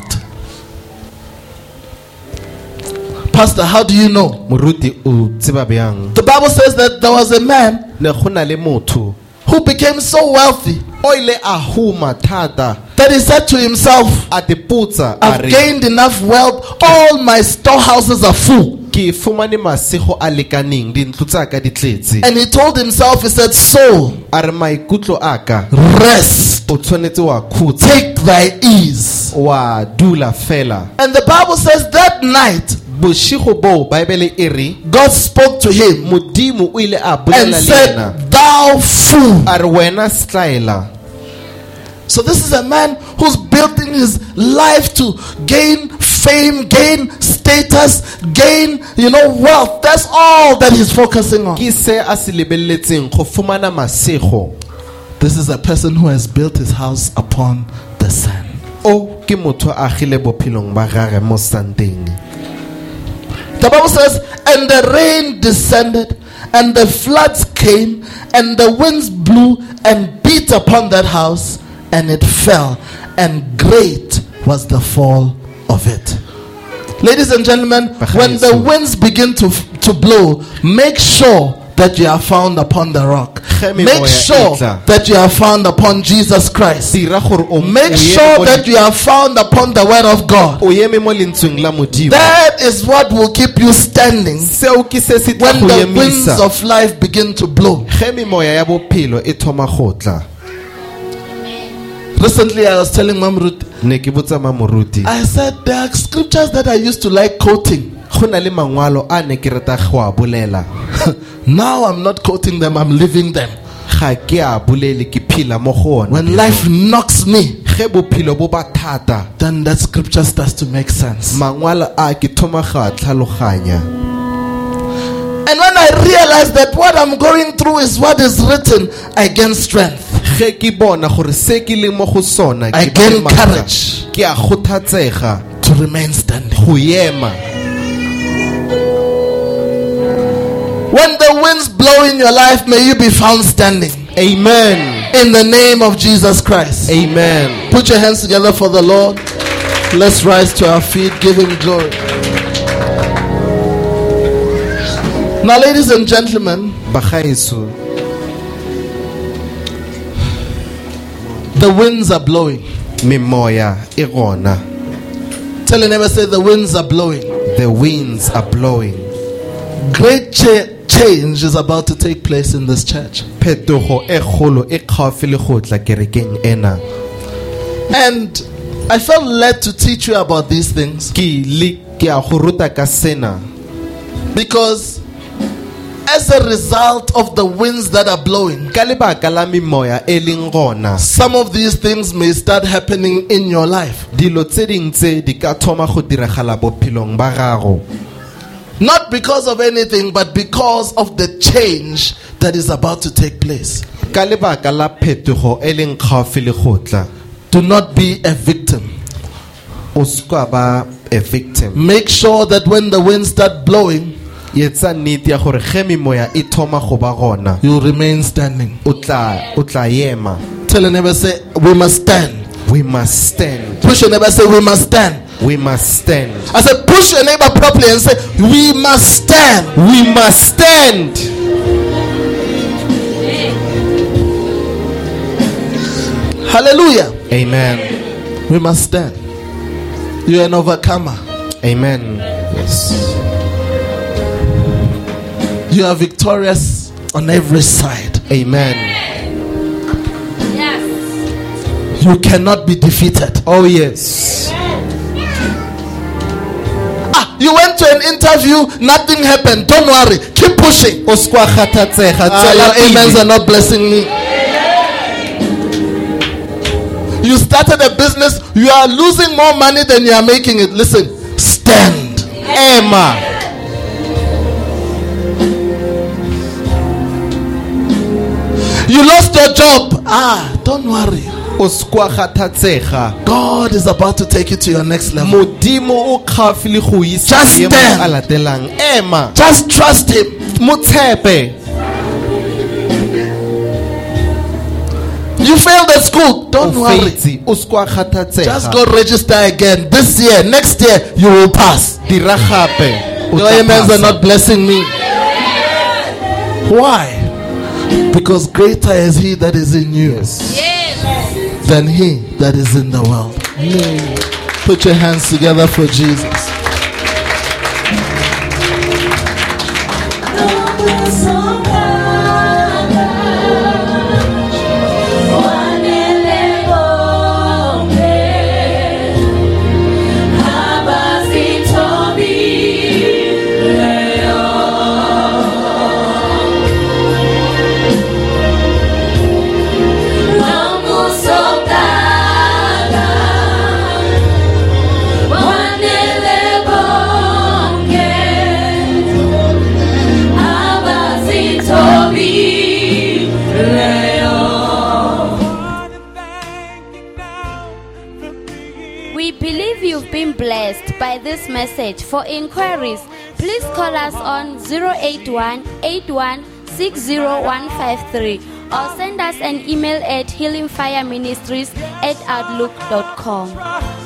[SPEAKER 2] Pastor, how do you know?
[SPEAKER 3] Moruti o tseba byang?
[SPEAKER 2] The Bible says that there was a man
[SPEAKER 3] Ne go na le motho
[SPEAKER 2] who became so wealthy
[SPEAKER 3] o ile a huma thata
[SPEAKER 2] that he said to himself,
[SPEAKER 3] a tepotsa a
[SPEAKER 2] I've
[SPEAKER 3] re
[SPEAKER 2] gained enough wealth, all my storehouses are full.
[SPEAKER 3] ke fumane masego a lekaneng dintlo tsa ka di tletse.
[SPEAKER 2] And he told himself, he said, soul,
[SPEAKER 3] A re maikutlo a ka
[SPEAKER 2] rest,
[SPEAKER 3] o tshwanetse wa khutsa
[SPEAKER 2] take thy ease.
[SPEAKER 3] wa dula fela.
[SPEAKER 2] And the Bible says that night,
[SPEAKER 3] Boshigo bo Bible e re
[SPEAKER 2] God spoke to him
[SPEAKER 3] modimo o ile a
[SPEAKER 2] and
[SPEAKER 3] bolela le
[SPEAKER 2] said,
[SPEAKER 3] yena
[SPEAKER 2] thou fool.
[SPEAKER 3] a re wena stlaela.
[SPEAKER 2] So this is a man who's building his life to gain fame, gain status, gain, you know, wealth. That's all that he's focusing on.
[SPEAKER 3] Ke se a se lebelletseng go fumana masego.
[SPEAKER 2] This is a person who has built his house upon the sand.
[SPEAKER 3] O ke motho a agile bophelong ba gagwe mo sandeng.
[SPEAKER 2] The Bible says, and the rain descended, and the floods came, and the winds blew and beat upon that house, and it fell, and great was the fall of it. Ladies and gentlemen, when the winds begin to, to blow, make sure that you are found upon the rock. Make sure that you are found upon Jesus Christ.
[SPEAKER 3] Dira gore o
[SPEAKER 2] Make sure that you are found upon the word of God.
[SPEAKER 3] o yeme mo lentsweng la modimo.
[SPEAKER 2] That is what will keep you standing
[SPEAKER 3] Seo ke se se tla
[SPEAKER 2] when
[SPEAKER 3] go
[SPEAKER 2] the winds
[SPEAKER 3] emisa.
[SPEAKER 2] of life begin to blow.
[SPEAKER 3] Ge memoya ya bophelo e thoma go tla.
[SPEAKER 2] Recently, I was telling Mom Ruth,
[SPEAKER 3] Ne ke botsa mamoruti.
[SPEAKER 2] I said there are scriptures that I used to like quoting.
[SPEAKER 3] Go na le mangwalo a ne ke rata go a bolela.
[SPEAKER 2] Now I'm not quoting them, I'm living them.
[SPEAKER 3] Ga ke a bolele ke phila mo go ona.
[SPEAKER 2] When life knocks me,
[SPEAKER 3] Ge bophelo bo ba thata,
[SPEAKER 2] then that scripture starts to make sense.
[SPEAKER 3] mangwalo a ke thoma ga tlhaloganya.
[SPEAKER 2] And when I realize that what I'm going through is what is written, I gain strength.
[SPEAKER 3] Ge ke bona gore se ke le mo go sona
[SPEAKER 2] I
[SPEAKER 3] ke
[SPEAKER 2] gain
[SPEAKER 3] matla,
[SPEAKER 2] courage
[SPEAKER 3] ke a kgothatsega
[SPEAKER 2] to remain standing.
[SPEAKER 3] go ema.
[SPEAKER 2] When the winds blow in your life, may you be found standing.
[SPEAKER 3] Amen.
[SPEAKER 2] In the name of Jesus Christ.
[SPEAKER 3] Amen.
[SPEAKER 2] Put your hands together for the Lord. Let's rise to our feet. Give him glory. Now, ladies and gentlemen,
[SPEAKER 3] Bagaeso,
[SPEAKER 2] the winds are blowing.
[SPEAKER 3] memoya e gona.
[SPEAKER 2] Tell your neighbor, say, the winds are blowing.
[SPEAKER 3] The winds are blowing.
[SPEAKER 2] Great cha- change is about to take place in this church.
[SPEAKER 3] Phetogo e kgolo e kgaufi le go tla kerekeng ena.
[SPEAKER 2] And I felt led to teach you about these things
[SPEAKER 3] Ke le ke a go ruta ka sena
[SPEAKER 2] because as a result of the winds that are blowing,
[SPEAKER 3] ka lebaka la memoya e leng gona.
[SPEAKER 2] some of these things may start happening in your life.
[SPEAKER 3] Dilo tse ding tse di ka thoma go diragala bophelong ba gago.
[SPEAKER 2] Not because of anything, but because of the change that is about to take place.
[SPEAKER 3] Ka lebaka la phetogo e leng kgaufi le go tla.
[SPEAKER 2] Do not be a victim.
[SPEAKER 3] O ska ba a victim.
[SPEAKER 2] Make sure that when the winds start blowing,
[SPEAKER 3] Yetsa nnete ya gore ge memoya e thoma go ba gona,
[SPEAKER 2] you remain standing.
[SPEAKER 3] o tla o tla ema.
[SPEAKER 2] Tell your neighbor, say, we must stand.
[SPEAKER 3] We must stand.
[SPEAKER 2] Push your neighbor, say, we must stand.
[SPEAKER 3] We must stand.
[SPEAKER 2] I said, push your neighbor properly and say, we must stand.
[SPEAKER 3] We must stand.
[SPEAKER 2] Hallelujah.
[SPEAKER 3] Amen.
[SPEAKER 2] We must stand. You're an overcomer.
[SPEAKER 3] Amen. Yes.
[SPEAKER 2] You are victorious on every side.
[SPEAKER 3] Amen.
[SPEAKER 1] Yes.
[SPEAKER 2] You cannot be defeated.
[SPEAKER 3] Oh yes.
[SPEAKER 2] Ah, you went to an interview, nothing happened. Don't worry. Keep pushing. Ah, your amens are not blessing me. You started a business, you are losing more money than you are making it. Listen, stand.
[SPEAKER 3] Emma.
[SPEAKER 2] You lost your job. Ah, don't worry.
[SPEAKER 3] God
[SPEAKER 2] God is about to take you to your next level.
[SPEAKER 3] Just
[SPEAKER 2] stand.
[SPEAKER 3] Emma.
[SPEAKER 2] Just trust him.
[SPEAKER 3] Mutepe.
[SPEAKER 2] You failed at school. Don't worry. Just go register again. This year, next year, you will pass. Your amens are not blessing me. Why? Because greater is he that is in you than he that is in the world. Put your hands together for Jesus.
[SPEAKER 1] Blessed by this message. For inquiries, please call us on zero eight one, eight one six zero one five three or send us an email at healing fire ministries at outlook dot com.